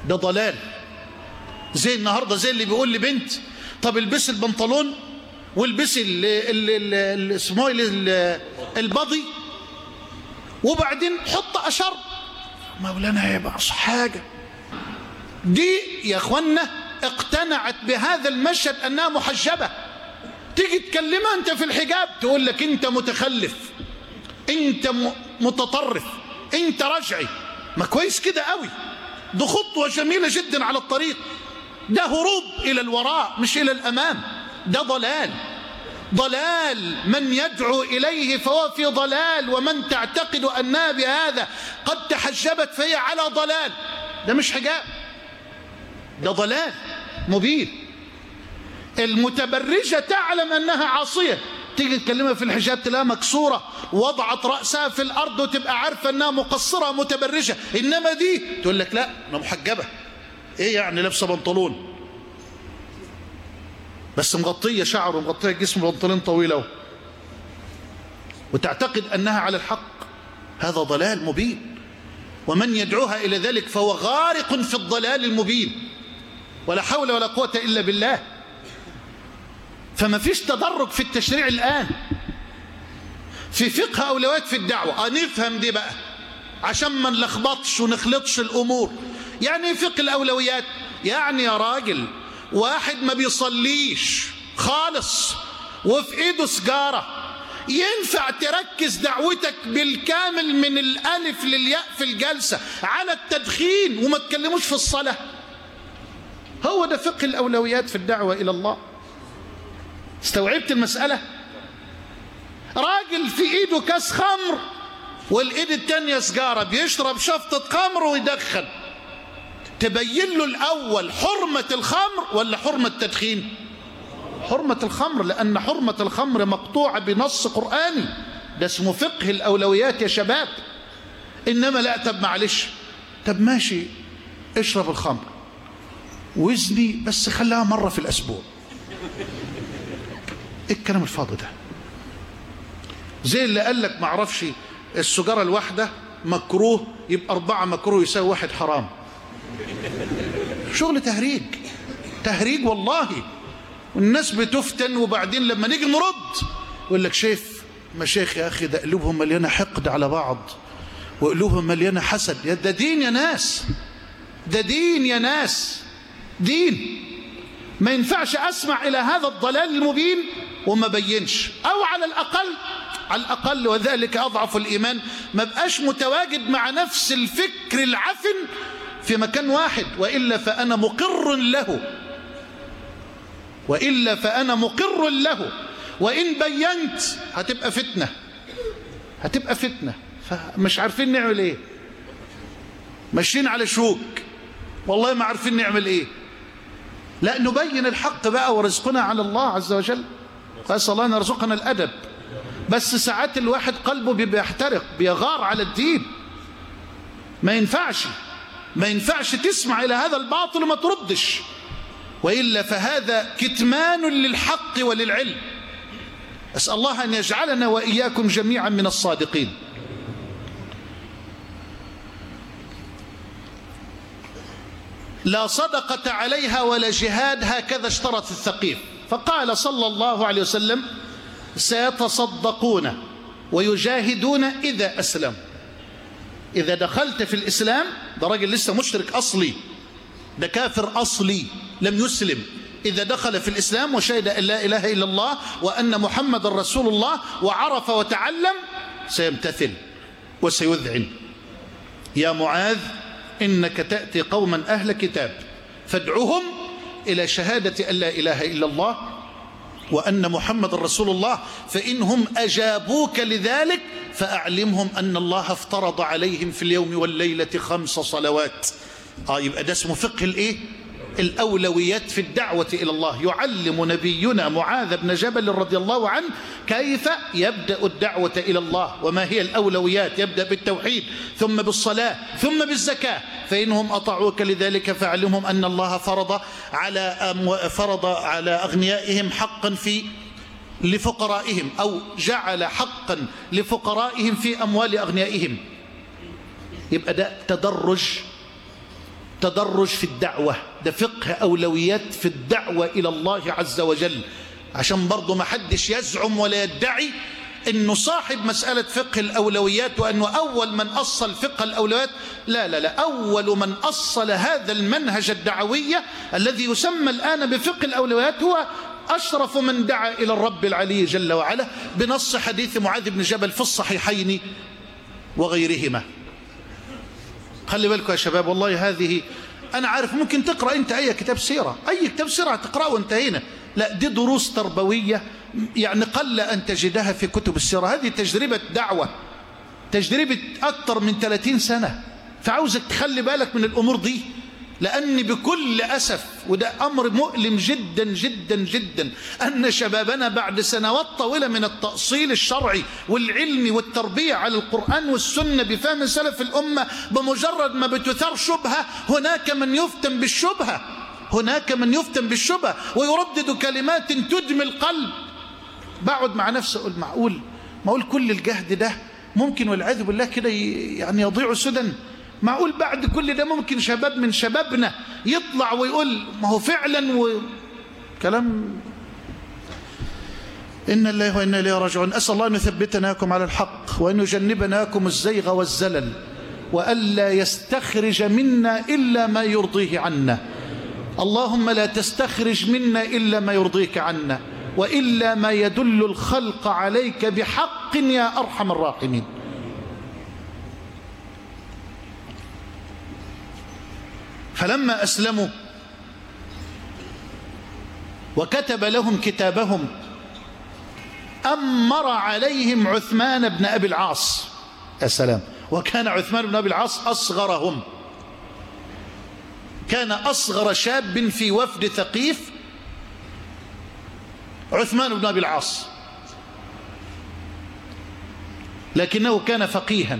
ده ضلال. زي النهاردة زي اللي بيقول لبنت طب البسي البنطلون والبسي اسمه البضي وبعدين حط أشر. مولانا هيبقى حاجة دي يا اخوانا اقتنعت بهذا المشهد أنها محجبة. تيجي تكلمها أنت في الحجاب تقول لك أنت متخلف، أنت متطرف، أنت رجعي. ما كويس كده قوي، ده خطوة جميلة جدا على الطريق، ده هروب إلى الوراء مش إلى الأمام. ده ضلال، ضلال من يدعو إليه فهو في ضلال، ومن تعتقد أنها بهذا قد تحجبت فهي على ضلال. ده مش حجاب، ده ضلال مبين. المتبرجة تعلم أنها عاصية، تيجي تكلمها في الحجاب تلاقيها مكسورة وضعت رأسها في الأرض وتبقى عارفة أنها مقصرة متبرجة. إنما دي تقول لك لا أنا محجبة. إيه يعني لابسة بنطلون بس مغطية شعر ومغطية جسم بنطلون طويلة وتعتقد أنها على الحق. هذا ضلال مبين، ومن يدعوها إلى ذلك فهو غارق في الضلال المبين، ولا حول ولا قوة إلا بالله. فما فيش تدرج في التشريع الآن في فقه أولويات في الدعوة. نفهم دي بقى عشان ما نلخبطش ونخلطش الأمور. يعني فقه الأولويات يعني يا راجل واحد ما بيصليش خالص وفي ايده سجارة، ينفع تركز دعوتك بالكامل من الألف للياء في الجلسة على التدخين وما تكلموش في الصلاة؟ هو ده فقه الأولويات في الدعوة إلى الله. استوعبت المسألة؟ راجل في ايده كاس خمر والايد التانية سجارة، بيشرب شفطة خمر ويدخن، تبين له الأول حرمة الخمر ولا حرمة التدخين؟ حرمة الخمر، لأن حرمة الخمر مقطوعة بنص قرآني. ده اسمه فقه الأولويات يا شباب. إنما لا، طب معلش، طب ماشي اشرب الخمر وزني بس خليها مرة في الأسبوع. إيه الكلام الفاضي ده؟ زي اللي قال لك معرفش السجارة الواحدة مكروه يبقى 4 مكروه يساوي 1 حرام. شغل تهريج، تهريج والله. والناس بتفتن، وبعدين لما نيجي نرد يقول لك شايف مشايخ يا أخي ده قلوبهم مليانة حقد على بعض وقلوبهم مليانة حسد. يا ده دين يا ناس، ده دين يا ناس، دين. ما ينفعش أسمع إلى هذا الضلال المبين وما بينش، أو على الأقل وذلك أضعف الإيمان ما بقاش متواجد مع نفس الفكر العفن في مكان واحد. وإلا فأنا مقر له، وإلا فأنا مقر له. وإن بينت هتبقى فتنة، هتبقى فتنة. فمش عارفين نعمل إيه، ماشيين على شوك والله ما عارفين نعمل إيه. لا نبين الحق بقى، ورزقنا على الله عز وجل. فأسأل الله أن يرزقنا الأدب. بس ساعات الواحد قلبه بيحترق، بيغار على الدين. ما ينفعش تسمع إلى هذا الباطل وما تردش، وإلا فهذا كتمان للحق وللعلم. أسأل الله أن يجعلنا وإياكم جميعا من الصادقين. لا صدقة عليها ولا جهاد، هكذا اشترط الثقيف. فقال صلى الله عليه وسلم سيتصدقون ويجاهدون إذا أسلموا. إذا دخلت في الإسلام، ده راجل لسه مشرك أصلي، ده كافر أصلي لم يسلم، إذا دخل في الإسلام وشهد أن لا إله إلا الله وأن محمد رسول الله وعرف وتعلم سيمتثل وسيذعن. يا معاذ إنك تأتي قوما أهل كتاب فادعهم إلى شهادة أن لا إله إلا الله وأن محمد رسول الله، فإنهم أجابوك لذلك فأعلمهم أن الله افترض عليهم في اليوم والليلة 5 صلوات. يبقى ده اسمه فقه الإيه؟ الأولويات في الدعوة إلى الله. يعلم نبينا معاذ بن جبل رضي الله عنه كيف يبدأ الدعوة إلى الله وما هي الأولويات. يبدأ بالتوحيد ثم بالصلاة ثم بالزكاة. فإنهم أطاعوك لذلك فأعلمهم أن الله فرض على أغنيائهم حقا لفقرائهم، أو جعل حقا لفقرائهم في أموال أغنيائهم. يبقى ده تدرج تدرج في الدعوة، ده فقه أولويات في الدعوة إلى الله عز وجل، عشان برضو ما حدش يزعم ولا يدعي أنه صاحب مسألة فقه الأولويات وأنه أول من أصل فقه الأولويات. لا لا لا، أول من أصل هذا المنهج الدعوي الذي يسمى الآن بفقه الأولويات هو أشرف من دعا إلى الرب العلي جل وعلا بنص حديث معاذ بن جبل في الصحيحين وغيرهما. خلي بالكم يا شباب، والله هذه أنا عارف ممكن تقرأ أنت أي كتاب سيرة، أي كتاب سيرة تقرأه وانتهينا، لا دي دروس تربوية يعني قل أن تجدها في كتب السيرة. هذه تجربة دعوة، تجربة أكثر من 30 سنة، فعاوزك تخلي بالك من الأمور دي، لأن بكل أسف وده أمر مؤلم جدا جدا جدا أن شبابنا بعد سنوات طويلة من التأصيل الشرعي والعلمي والتربية على القرآن والسنة بفهم سلف الأمة، بمجرد ما بتثار شبهة هناك من يفتن بالشبهة، هناك من يفتن بالشبهة ويردد كلمات تدمي القلب. بقعد مع نفسي أقول معقول كل الجهد ده ممكن والعياذ بالله كده يعني يضيع سدى؟ معقول بعد كل ده ممكن شباب من شبابنا يطلع ويقول ما هو فعلا كلام؟ إن الله وإنا إليه راجعون. أسأل الله أن يثبتناكم على الحق وأن يجنبناكم الزيغ والزلل وألا يستخرج منا إلا ما يرضيه عنا. اللهم لا تستخرج منا إلا ما يرضيك عنا وإلا ما يدل الخلق عليك بحق يا أرحم الراحمين. فلما أسلموا وكتب لهم كتابهم أمر عليهم عثمان بن أبي العاص. يا سلام، وكان عثمان بن أبي العاص أصغرهم، كان أصغر شاب في وفد ثقيف عثمان بن أبي العاص، لكنه كان فقيها،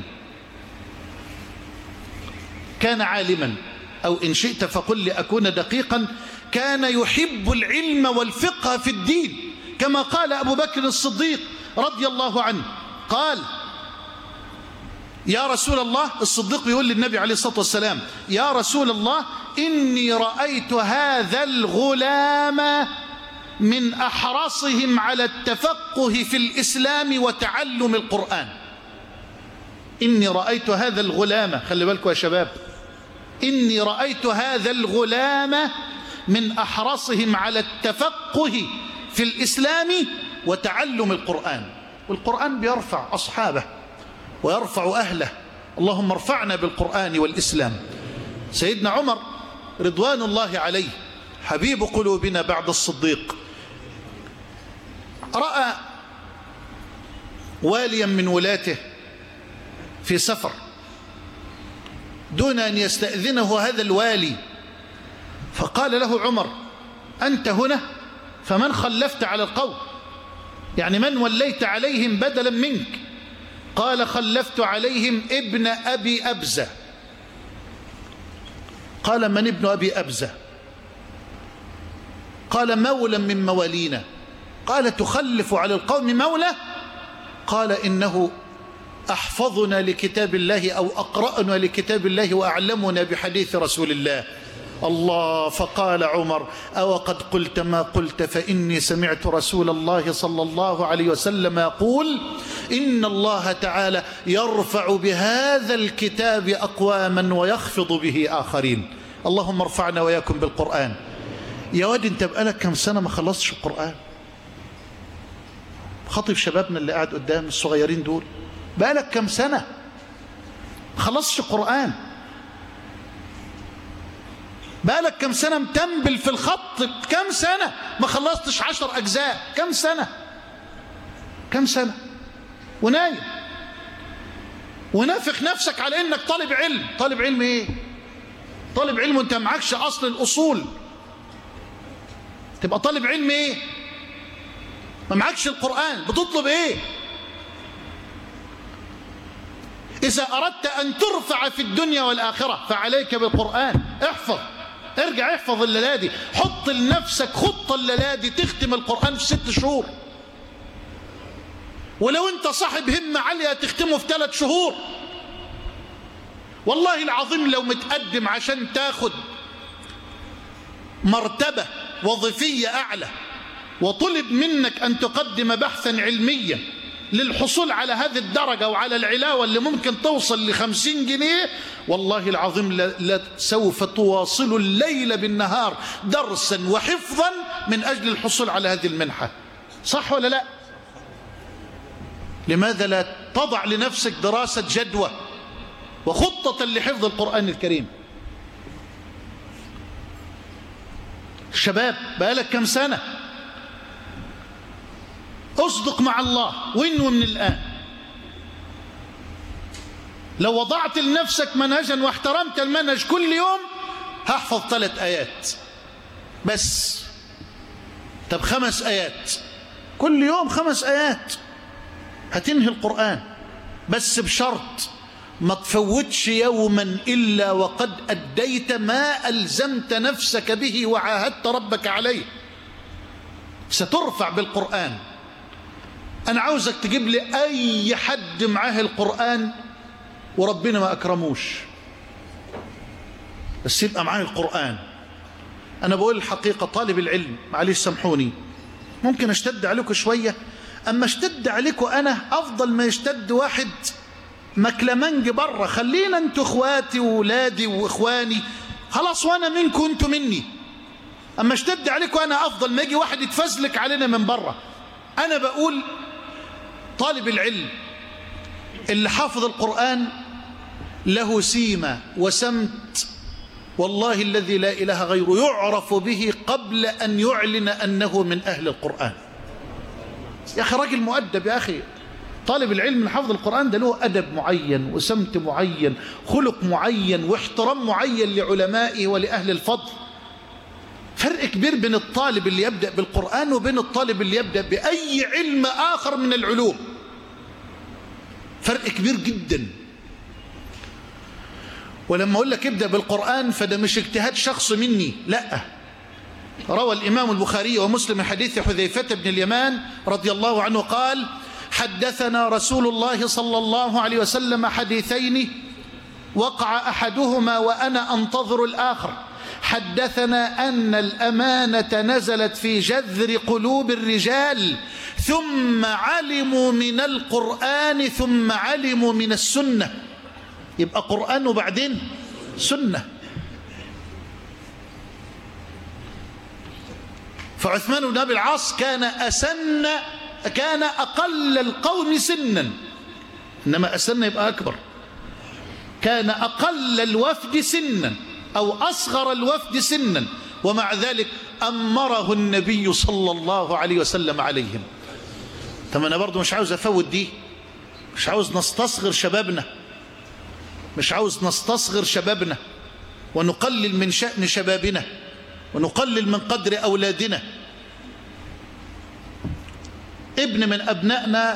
كان عالما، أو إن شئت فقل لأكون دقيقا، كان يحب العلم والفقه في الدين، كما قال أبو بكر الصديق رضي الله عنه، قال يا رسول الله، الصديق بيقول للنبي عليه الصلاة والسلام يا رسول الله إني رأيت هذا الغلام من أحرصهم على التفقه في الإسلام وتعلم القرآن. إني رأيت هذا الغلام، خلي بالكم يا شباب، إني رأيت هذا الغلام من أحرصهم على التفقه في الإسلام وتعلم القرآن. والقرآن بيرفع أصحابه ويرفع أهله، اللهم ارفعنا بالقرآن والإسلام. سيدنا عمر رضوان الله عليه حبيب قلوبنا بعد الصديق رأى واليا من ولاته في سفر دون أن يستأذنه هذا الوالي، فقال له عمر أنت هنا فمن خلفت على القوم، يعني من وليت عليهم بدلا منك؟ قال خلفت عليهم ابن أبي أبزة. قال من ابن أبي أبزة؟ قال مولى من موالينا. قال تخلف على القوم مولى؟ قال إنه أحفظنا لكتاب الله أو أقرأنا لكتاب الله وأعلمنا بحديث رسول الله. الله. فقال عمر أو قد قلت ما قلت فإني سمعت رسول الله صلى الله عليه وسلم يقول إن الله تعالى يرفع بهذا الكتاب أقواما ويخفض به آخرين. اللهم ارفعنا وياكم بالقرآن. يا واد انت بقالك كم سنة ما خلصتش القرآن؟ خطيب شبابنا اللي قاعد قدام الصغيرين دول، بقالك كم سنة ما خلصتش القرآن؟ بقالك كم سنة متنبل في الخط؟ كم سنة ما خلصتش 10 أجزاء؟ كم سنة؟ كم سنة ونايم ونافخ نفسك على إنك طالب علم. طالب علم إيه؟ طالب علم وانت معكش أصل الأصول. تبقى طالب علم إيه؟ ما معكش القرآن، بتطلب إيه؟ إذا أردت أن ترفع في الدنيا والآخرة فعليك بالقرآن. احفظ، ارجع احفظ الليلة دي، حط لنفسك خطة الليلة دي تختم القرآن في 6 شهور، ولو انت صاحب همة عالية تختمه في 3 شهور، والله العظيم لو متقدم عشان تاخد مرتبة وظيفية أعلى وطلب منك أن تقدم بحثا علميا للحصول على هذه الدرجة وعلى العلاوة اللي ممكن توصل ل50 جنيه، والله العظيم لا سوف تواصل الليل بالنهار درسا وحفظا من أجل الحصول على هذه المنحة. صح ولا لا؟ لماذا لا تضع لنفسك دراسة جدوى وخطة لحفظ القرآن الكريم؟ شباب بقالك كم سنة؟ اصدق مع الله وانوي من الآن. لو وضعت لنفسك منهجا واحترمت المنهج كل يوم هحفظ 3 آيات بس. طب 5 آيات كل يوم، 5 آيات هتنهي القرآن، بس بشرط ما تفوتش يوما إلا وقد أديت ما ألزمت نفسك به وعاهدت ربك عليه. سترفع بالقرآن. أنا عاوزك تجيب لي أي حد معاه القرآن وربنا ما أكرموش، بس يبقى معاه القرآن. أنا بقول الحقيقة طالب العلم، معلش سامحوني ممكن أشتد عليكم شوية، أما اشتد عليكم أنا أفضل ما يشتد واحد مكلمنج بره. خلينا أنتوا إخواتي وولادي وإخواني خلاص، وأنا منكم أنتوا مني. أما اشتد عليكم أنا أفضل ما يجي واحد يتفزلك علينا من بره. أنا بقول طالب العلم اللي حافظ القرآن له سيمة وسمت والله الذي لا إله غيره يعرف به قبل أن يعلن أنه من أهل القرآن. يا أخي راجل مؤدب، يا أخي طالب العلم من حفظ القرآن ده له أدب معين وسمت معين، خلق معين واحترام معين لعلمائه ولأهل الفضل. فرق كبير بين الطالب اللي يبدأ بالقرآن وبين الطالب اللي يبدأ بأي علم آخر من العلوم، فرق كبير جدا. ولما أقول لك ابدأ بالقرآن فده مش اجتهاد شخص مني، لا. روى الإمام البخاري ومسلم من حديث حذيفة بن اليمان رضي الله عنه قال: حدثنا رسول الله صلى الله عليه وسلم حديثين وقع أحدهما وأنا أنتظر الآخر. حدثنا أن الأمانة نزلت في جذر قلوب الرجال ثم علموا من القرآن ثم علموا من السنة. يبقى قرآن وبعدين سنة. فعثمان بن أبي العاص كان أقل القوم سنا، إنما أسن يبقى أكبر. كان أقل الوفد سنا أو أصغر الوفد سنا، ومع ذلك أمره النبي صلى الله عليه وسلم عليهم. طب أنا برضو مش عاوز أفوت دي، مش عاوز نستصغر شبابنا، مش عاوز نستصغر شبابنا ونقلل من شأن شبابنا ونقلل من قدر أولادنا. ابن من أبنائنا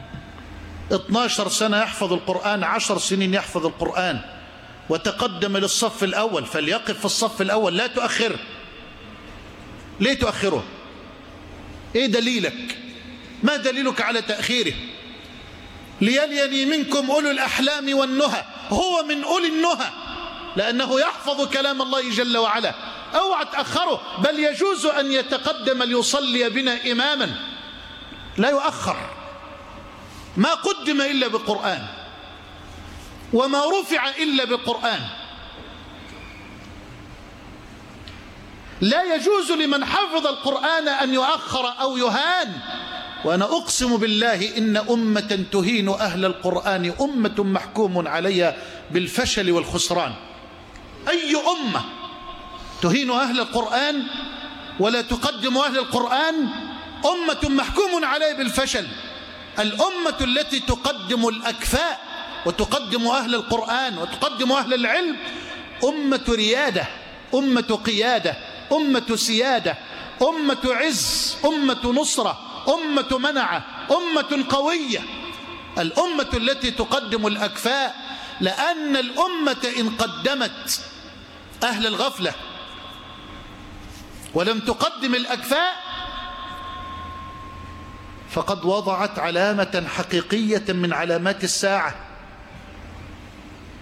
12 سنة يحفظ القرآن، 10 سنين يحفظ القرآن، وتقدم للصف الأول، فليقف في الصف الأول، لا تؤخره. ليه تؤخره؟ إيه دليلك؟ ما دليلك على تأخيره؟ ليليني منكم أولو الأحلام والنهى، هو من أولي النهى لأنه يحفظ كلام الله جل وعلا. اوعى تأخره، بل يجوز أن يتقدم ليصلي بنا إماما، لا يؤخر. ما قدم إلا بالقرآن وما رفع إلا بالقرآن. لا يجوز لمن حفظ القرآن أن يؤخر أو يهان. وأنا أقسم بالله إن أمة تهين أهل القرآن أمة محكوم عليها بالفشل والخسران. أي أمة تهين أهل القرآن ولا تقدم أهل القرآن أمة محكوم عليها بالفشل. الأمة التي تقدم الأكفاء وتقدم أهل القرآن وتقدم أهل العلم أمة ريادة، أمة قيادة، أمة سيادة، أمة عز، أمة نصرة، أمة منعة، أمة قوية. الأمة التي تقدم الأكفاء، لأن الأمة إن قدمت أهل الغفلة ولم تقدم الأكفاء فقد وضعت علامة حقيقية من علامات الساعة.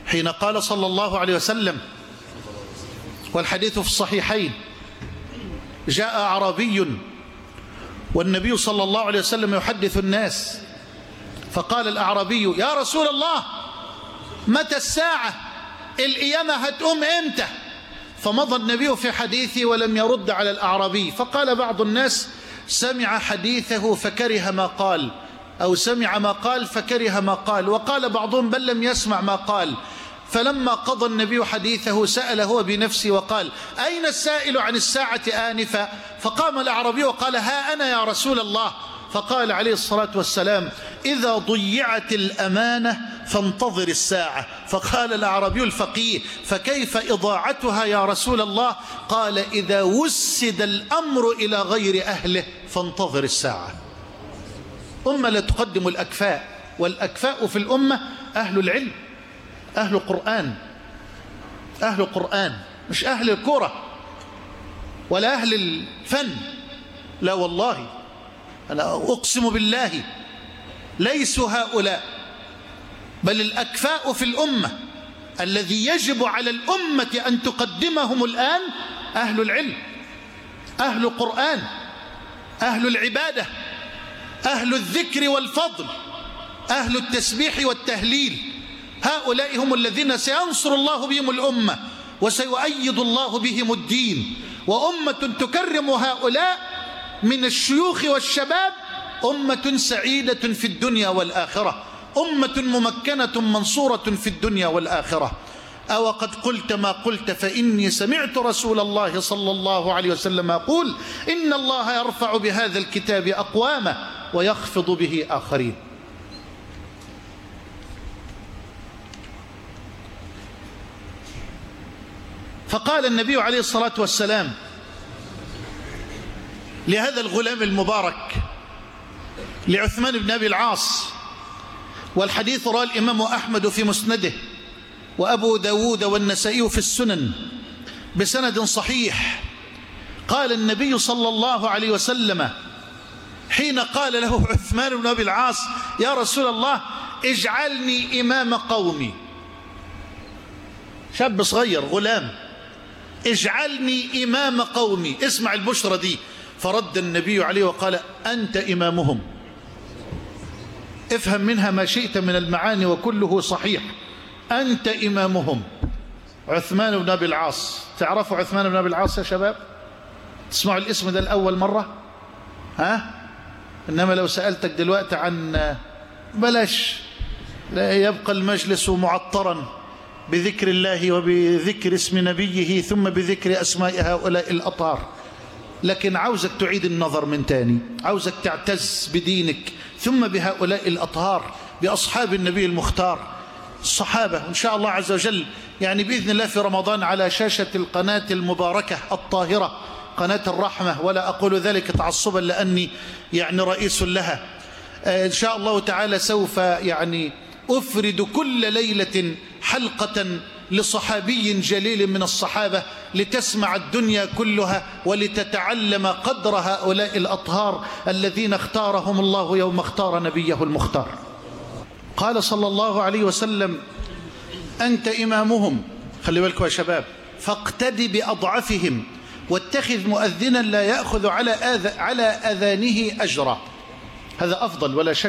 حين قال صلى الله عليه وسلم، والحديث في الصحيحين: جاء أعرابي والنبي صلى الله عليه وسلم يحدث الناس، فقال الأعرابي: يا رسول الله، متى الساعة؟ القيامة هتقوم إمتى؟ فمضى النبي في حديثه ولم يرد على الأعرابي. فقال بعض الناس: سمع حديثه فكره ما قال، أو سمع ما قال فكره ما قال. وقال بعضهم: بل لم يسمع ما قال. فلما قضى النبي حديثه سأل هو بنفسه وقال: أين السائل عن الساعة آنفا؟ فقام الأعرابي وقال: ها أنا يا رسول الله. فقال عليه الصلاة والسلام: إذا ضيعت الأمانة فانتظر الساعة. فقال الأعرابي الفقيه: فكيف إضاعتها يا رسول الله؟ قال: إذا وسد الأمر إلى غير أهله فانتظر الساعة. أمة لا تقدم الأكفاء، والأكفاء في الأمة أهل العلم، أهل القرآن، أهل القرآن، مش أهل الكرة ولا أهل الفن، لا والله، أنا أقسم بالله ليسوا هؤلاء، بل الأكفاء في الأمة الذي يجب على الأمة أن تقدمهم الآن أهل العلم، أهل القرآن، أهل العبادة، أهل الذكر والفضل، أهل التسبيح والتهليل. هؤلاء هم الذين سينصر الله بهم الأمة وسيؤيد الله بهم الدين. وأمة تكرم هؤلاء من الشيوخ والشباب أمة سعيدة في الدنيا والآخرة، أمة ممكنة منصورة في الدنيا والآخرة. أو قد قلت ما قلت فإني سمعت رسول الله صلى الله عليه وسلم يقول: إن الله يرفع بهذا الكتاب أقواما ويخفض به آخرين. فقال النبي عليه الصلاة والسلام لهذا الغلام المبارك، لعثمان بن أبي العاص، والحديث رواه الإمام أحمد في مسنده، وأبو داود والنسائي في السنن بسند صحيح. قال النبي صلى الله عليه وسلم حين قال له عثمان بن أبي العاص: يا رسول الله، اجعلني إمام قومي. شاب صغير، غلام، اجعلني إمام قومي، اسمع البشرى دي. فرد النبي عليه وقال: أنت إمامهم. افهم منها ما شئت من المعاني وكله صحيح. أنت إمامهم. عثمان بن أبي العاص. تعرفوا عثمان بن أبي العاص يا شباب؟ تسمعوا الاسم ده الأول مرة؟ ها؟ إنما لو سألتك دلوقتي عن، بلاش، لا يبقى المجلس معطرا بذكر الله وبذكر اسم نبيه ثم بذكر أسماء هؤلاء الأطهار. لكن عاوزك تعيد النظر من تاني، عاوزك تعتز بدينك ثم بهؤلاء الأطهار، بأصحاب النبي المختار، الصحابة. إن شاء الله عز وجل يعني بإذن الله في رمضان على شاشة القناة المباركة الطاهرة، قناة الرحمة، ولا أقول ذلك تعصبا لأني يعني رئيس لها. إن شاء الله تعالى سوف يعني أفرد كل ليلة حلقة لصحابي جليل من الصحابة لتسمع الدنيا كلها ولتتعلم قدر هؤلاء الأطهار الذين اختارهم الله يوم اختار نبيه المختار. قال صلى الله عليه وسلم: أنت إمامهم. خلي بالكم يا شباب، فاقتدي بأضعفهم واتخذ مؤذنا لا يأخذ على أذانه أجرا. هذا أفضل ولا شك.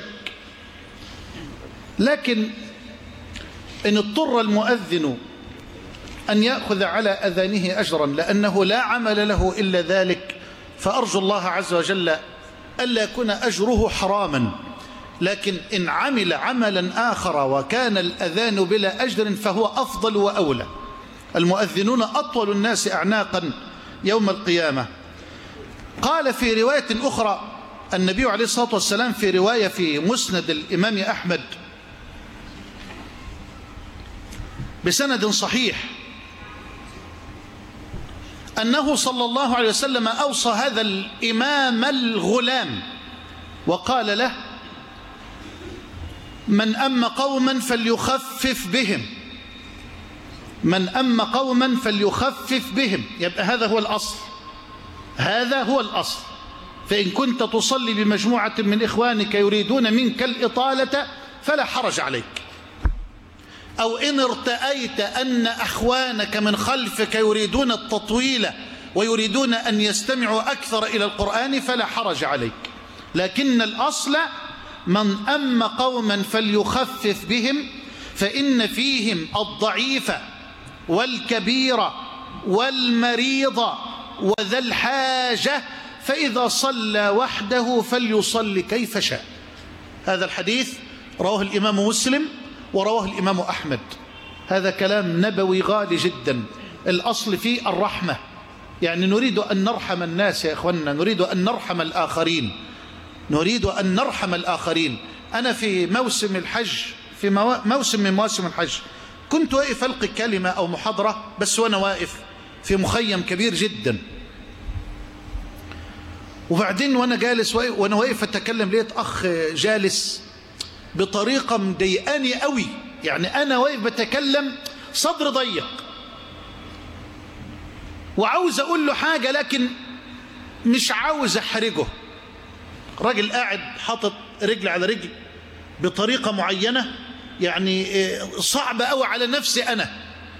لكن إن اضطر المؤذن أن يأخذ على أذانه أجرا لأنه لا عمل له إلا ذلك، فأرجو الله عز وجل ألا يكون أجره حراما. لكن إن عمل عملا آخر وكان الأذان بلا أجر فهو أفضل وأولى. المؤذنون أطول الناس أعناقا يوم القيامة. قال في رواية أخرى النبي عليه الصلاة والسلام، في رواية في مسند الإمام أحمد بسند صحيح، أنه صلى الله عليه وسلم أوصى هذا الإمام الغلام وقال له: من أم قوما فليخفف بهم، من أم قوما فليخفف بهم. يبقى هذا هو الأصل، هذا هو الأصل. فإن كنت تصلي بمجموعة من إخوانك يريدون منك الإطالة فلا حرج عليك. أو إن ارتأيت أن أخوانك من خلفك يريدون التطويل ويريدون أن يستمعوا أكثر إلى القرآن فلا حرج عليك، لكن الأصل من أم قوما فليخفف بهم فإن فيهم الضعيف والكبير والمريض وذا الحاجة فإذا صلى وحده فليصلي كيف شاء. هذا الحديث رواه الإمام مسلم ورواه الإمام أحمد. هذا كلام نبوي غالي جدا. الأصل فيه الرحمة، يعني نريد أن نرحم الناس يا إخواننا، نريد أن نرحم الآخرين، نريد أن نرحم الآخرين. أنا في موسم الحج، في موسم من مواسم الحج، كنت واقف ألقي كلمة أو محاضرة، بس وأنا واقف في مخيم كبير جدا، وبعدين وأنا جالس وأنا واقف أتكلم لقيت أخ جالس بطريقة مضايقاني قوي، يعني أنا واقف بتكلم صدر ضيق وعاوز أقول له حاجة لكن مش عاوز أحرجه. راجل قاعد حاطط رجل على رجل بطريقة معينة، يعني صعبة قوي على نفسي أنا.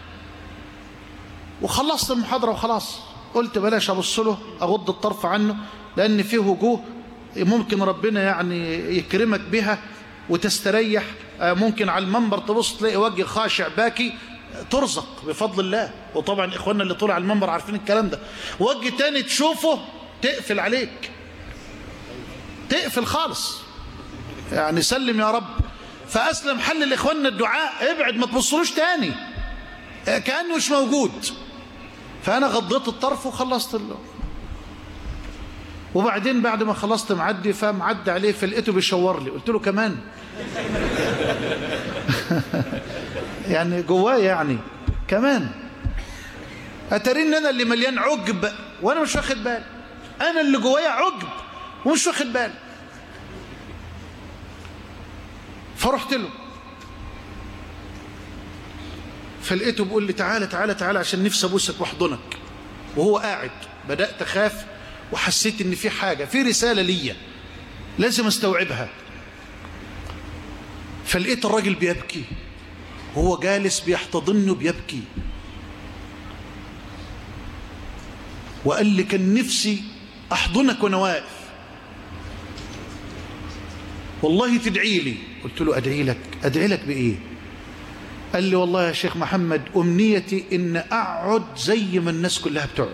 وخلصت المحاضرة وخلاص، قلت بلاش أبص له، أغض الطرف عنه، لأن فيه وجوه ممكن ربنا يعني يكرمك بها وتستريح. ممكن على المنبر تبص تلاقي وجه خاشع باكي، ترزق بفضل الله. وطبعا إخواننا اللي طلع على المنبر عارفين الكلام ده. وجه تاني تشوفه تقفل عليك، تقفل خالص، يعني سلم يا رب. فأسلم حل لإخواننا الدعاء، ابعد ما تبصلوش تاني كأنه مش موجود. فأنا غضيت الطرف وخلصت له. وبعدين بعد ما خلصت معدي، فمعدي عليه فلقيته بيشور لي، قلت له كمان يعني جوايا يعني كمان أترين أنا اللي مليان عجب وأنا مش واخد بالي، أنا اللي جوايا عجب ومش واخد بالي. فرحت له فلقيته بيقول لي تعالى تعالى تعالى عشان نفسي ابوسك واحضنك. وهو قاعد بدأت أخاف وحسيت ان في حاجة، في رسالة ليا لازم استوعبها. فلقيت الراجل بيبكي وهو جالس بيحتضنه بيبكي، وقال لي كان نفسي احضنك وانا واقف، والله تدعي لي. قلت له ادعي لك؟ ادعي لك بايه؟ قال لي والله يا شيخ محمد امنيتي ان اقعد زي ما الناس كلها بتقعد،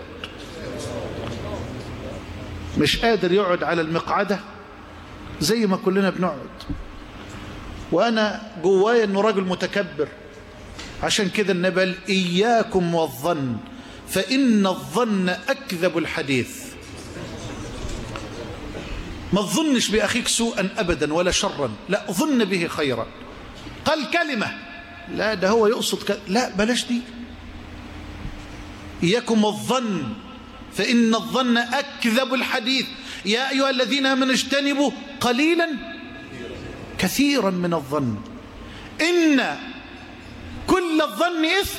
مش قادر يقعد على المقعدة زي ما كلنا بنقعد. وانا جوايا انه راجل متكبر، عشان كده النبي قال اياكم والظن فان الظن اكذب الحديث. ما تظنش باخيك سوءا ابدا ولا شرا، لا ظن به خيرا. قال كلمة، لا ده هو يقصد لا بلاش دي. إياكم والظن فإن الظن أكذب الحديث، يا أيها الذين آمنوا اجتنبوا قليلا كثيرا من الظن إن كل الظن إثم،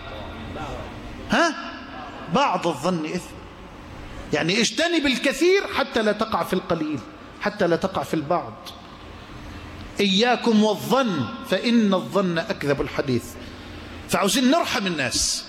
بعض الظن إثم. يعني اجتنب الكثير حتى لا تقع في القليل، حتى لا تقع في البعض. إياكم والظن فإن الظن أكذب الحديث. فعاوزين نرحم الناس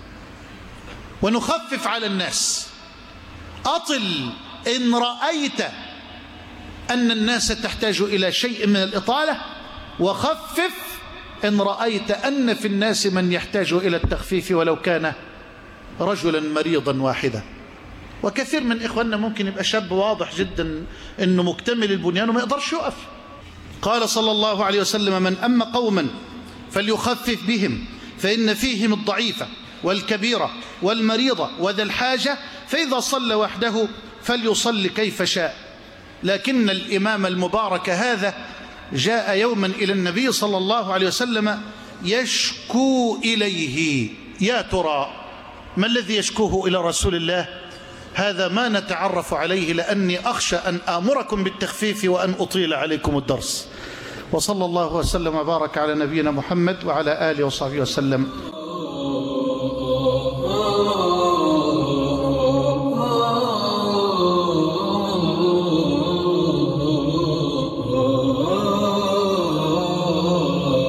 ونخفف على الناس. أطل إن رأيت أن الناس تحتاج إلى شيء من الإطالة، وخفف إن رأيت أن في الناس من يحتاج إلى التخفيف ولو كان رجلا مريضا واحدا. وكثير من إخواننا ممكن يبقى شاب واضح جدا أنه مكتمل البنيان وما يقدرش يقف. قال صلى الله عليه وسلم من أم قوما فليخفف بهم فإن فيهم الضعيف والكبير والمريض وذا الحاجة فإذا صلى وحده فليصلي كيف شاء. لكن الإمام المبارك هذا جاء يوما إلى النبي صلى الله عليه وسلم يشكو إليه. يا ترى ما الذي يشكوه إلى رسول الله؟ هذا ما نتعرف عليه، لأني أخشى أن آمركم بالتخفيف وأن أطيل عليكم الدرس. وصلى الله وسلم وبارك على نبينا محمد وعلى آله وصحبه وسلم.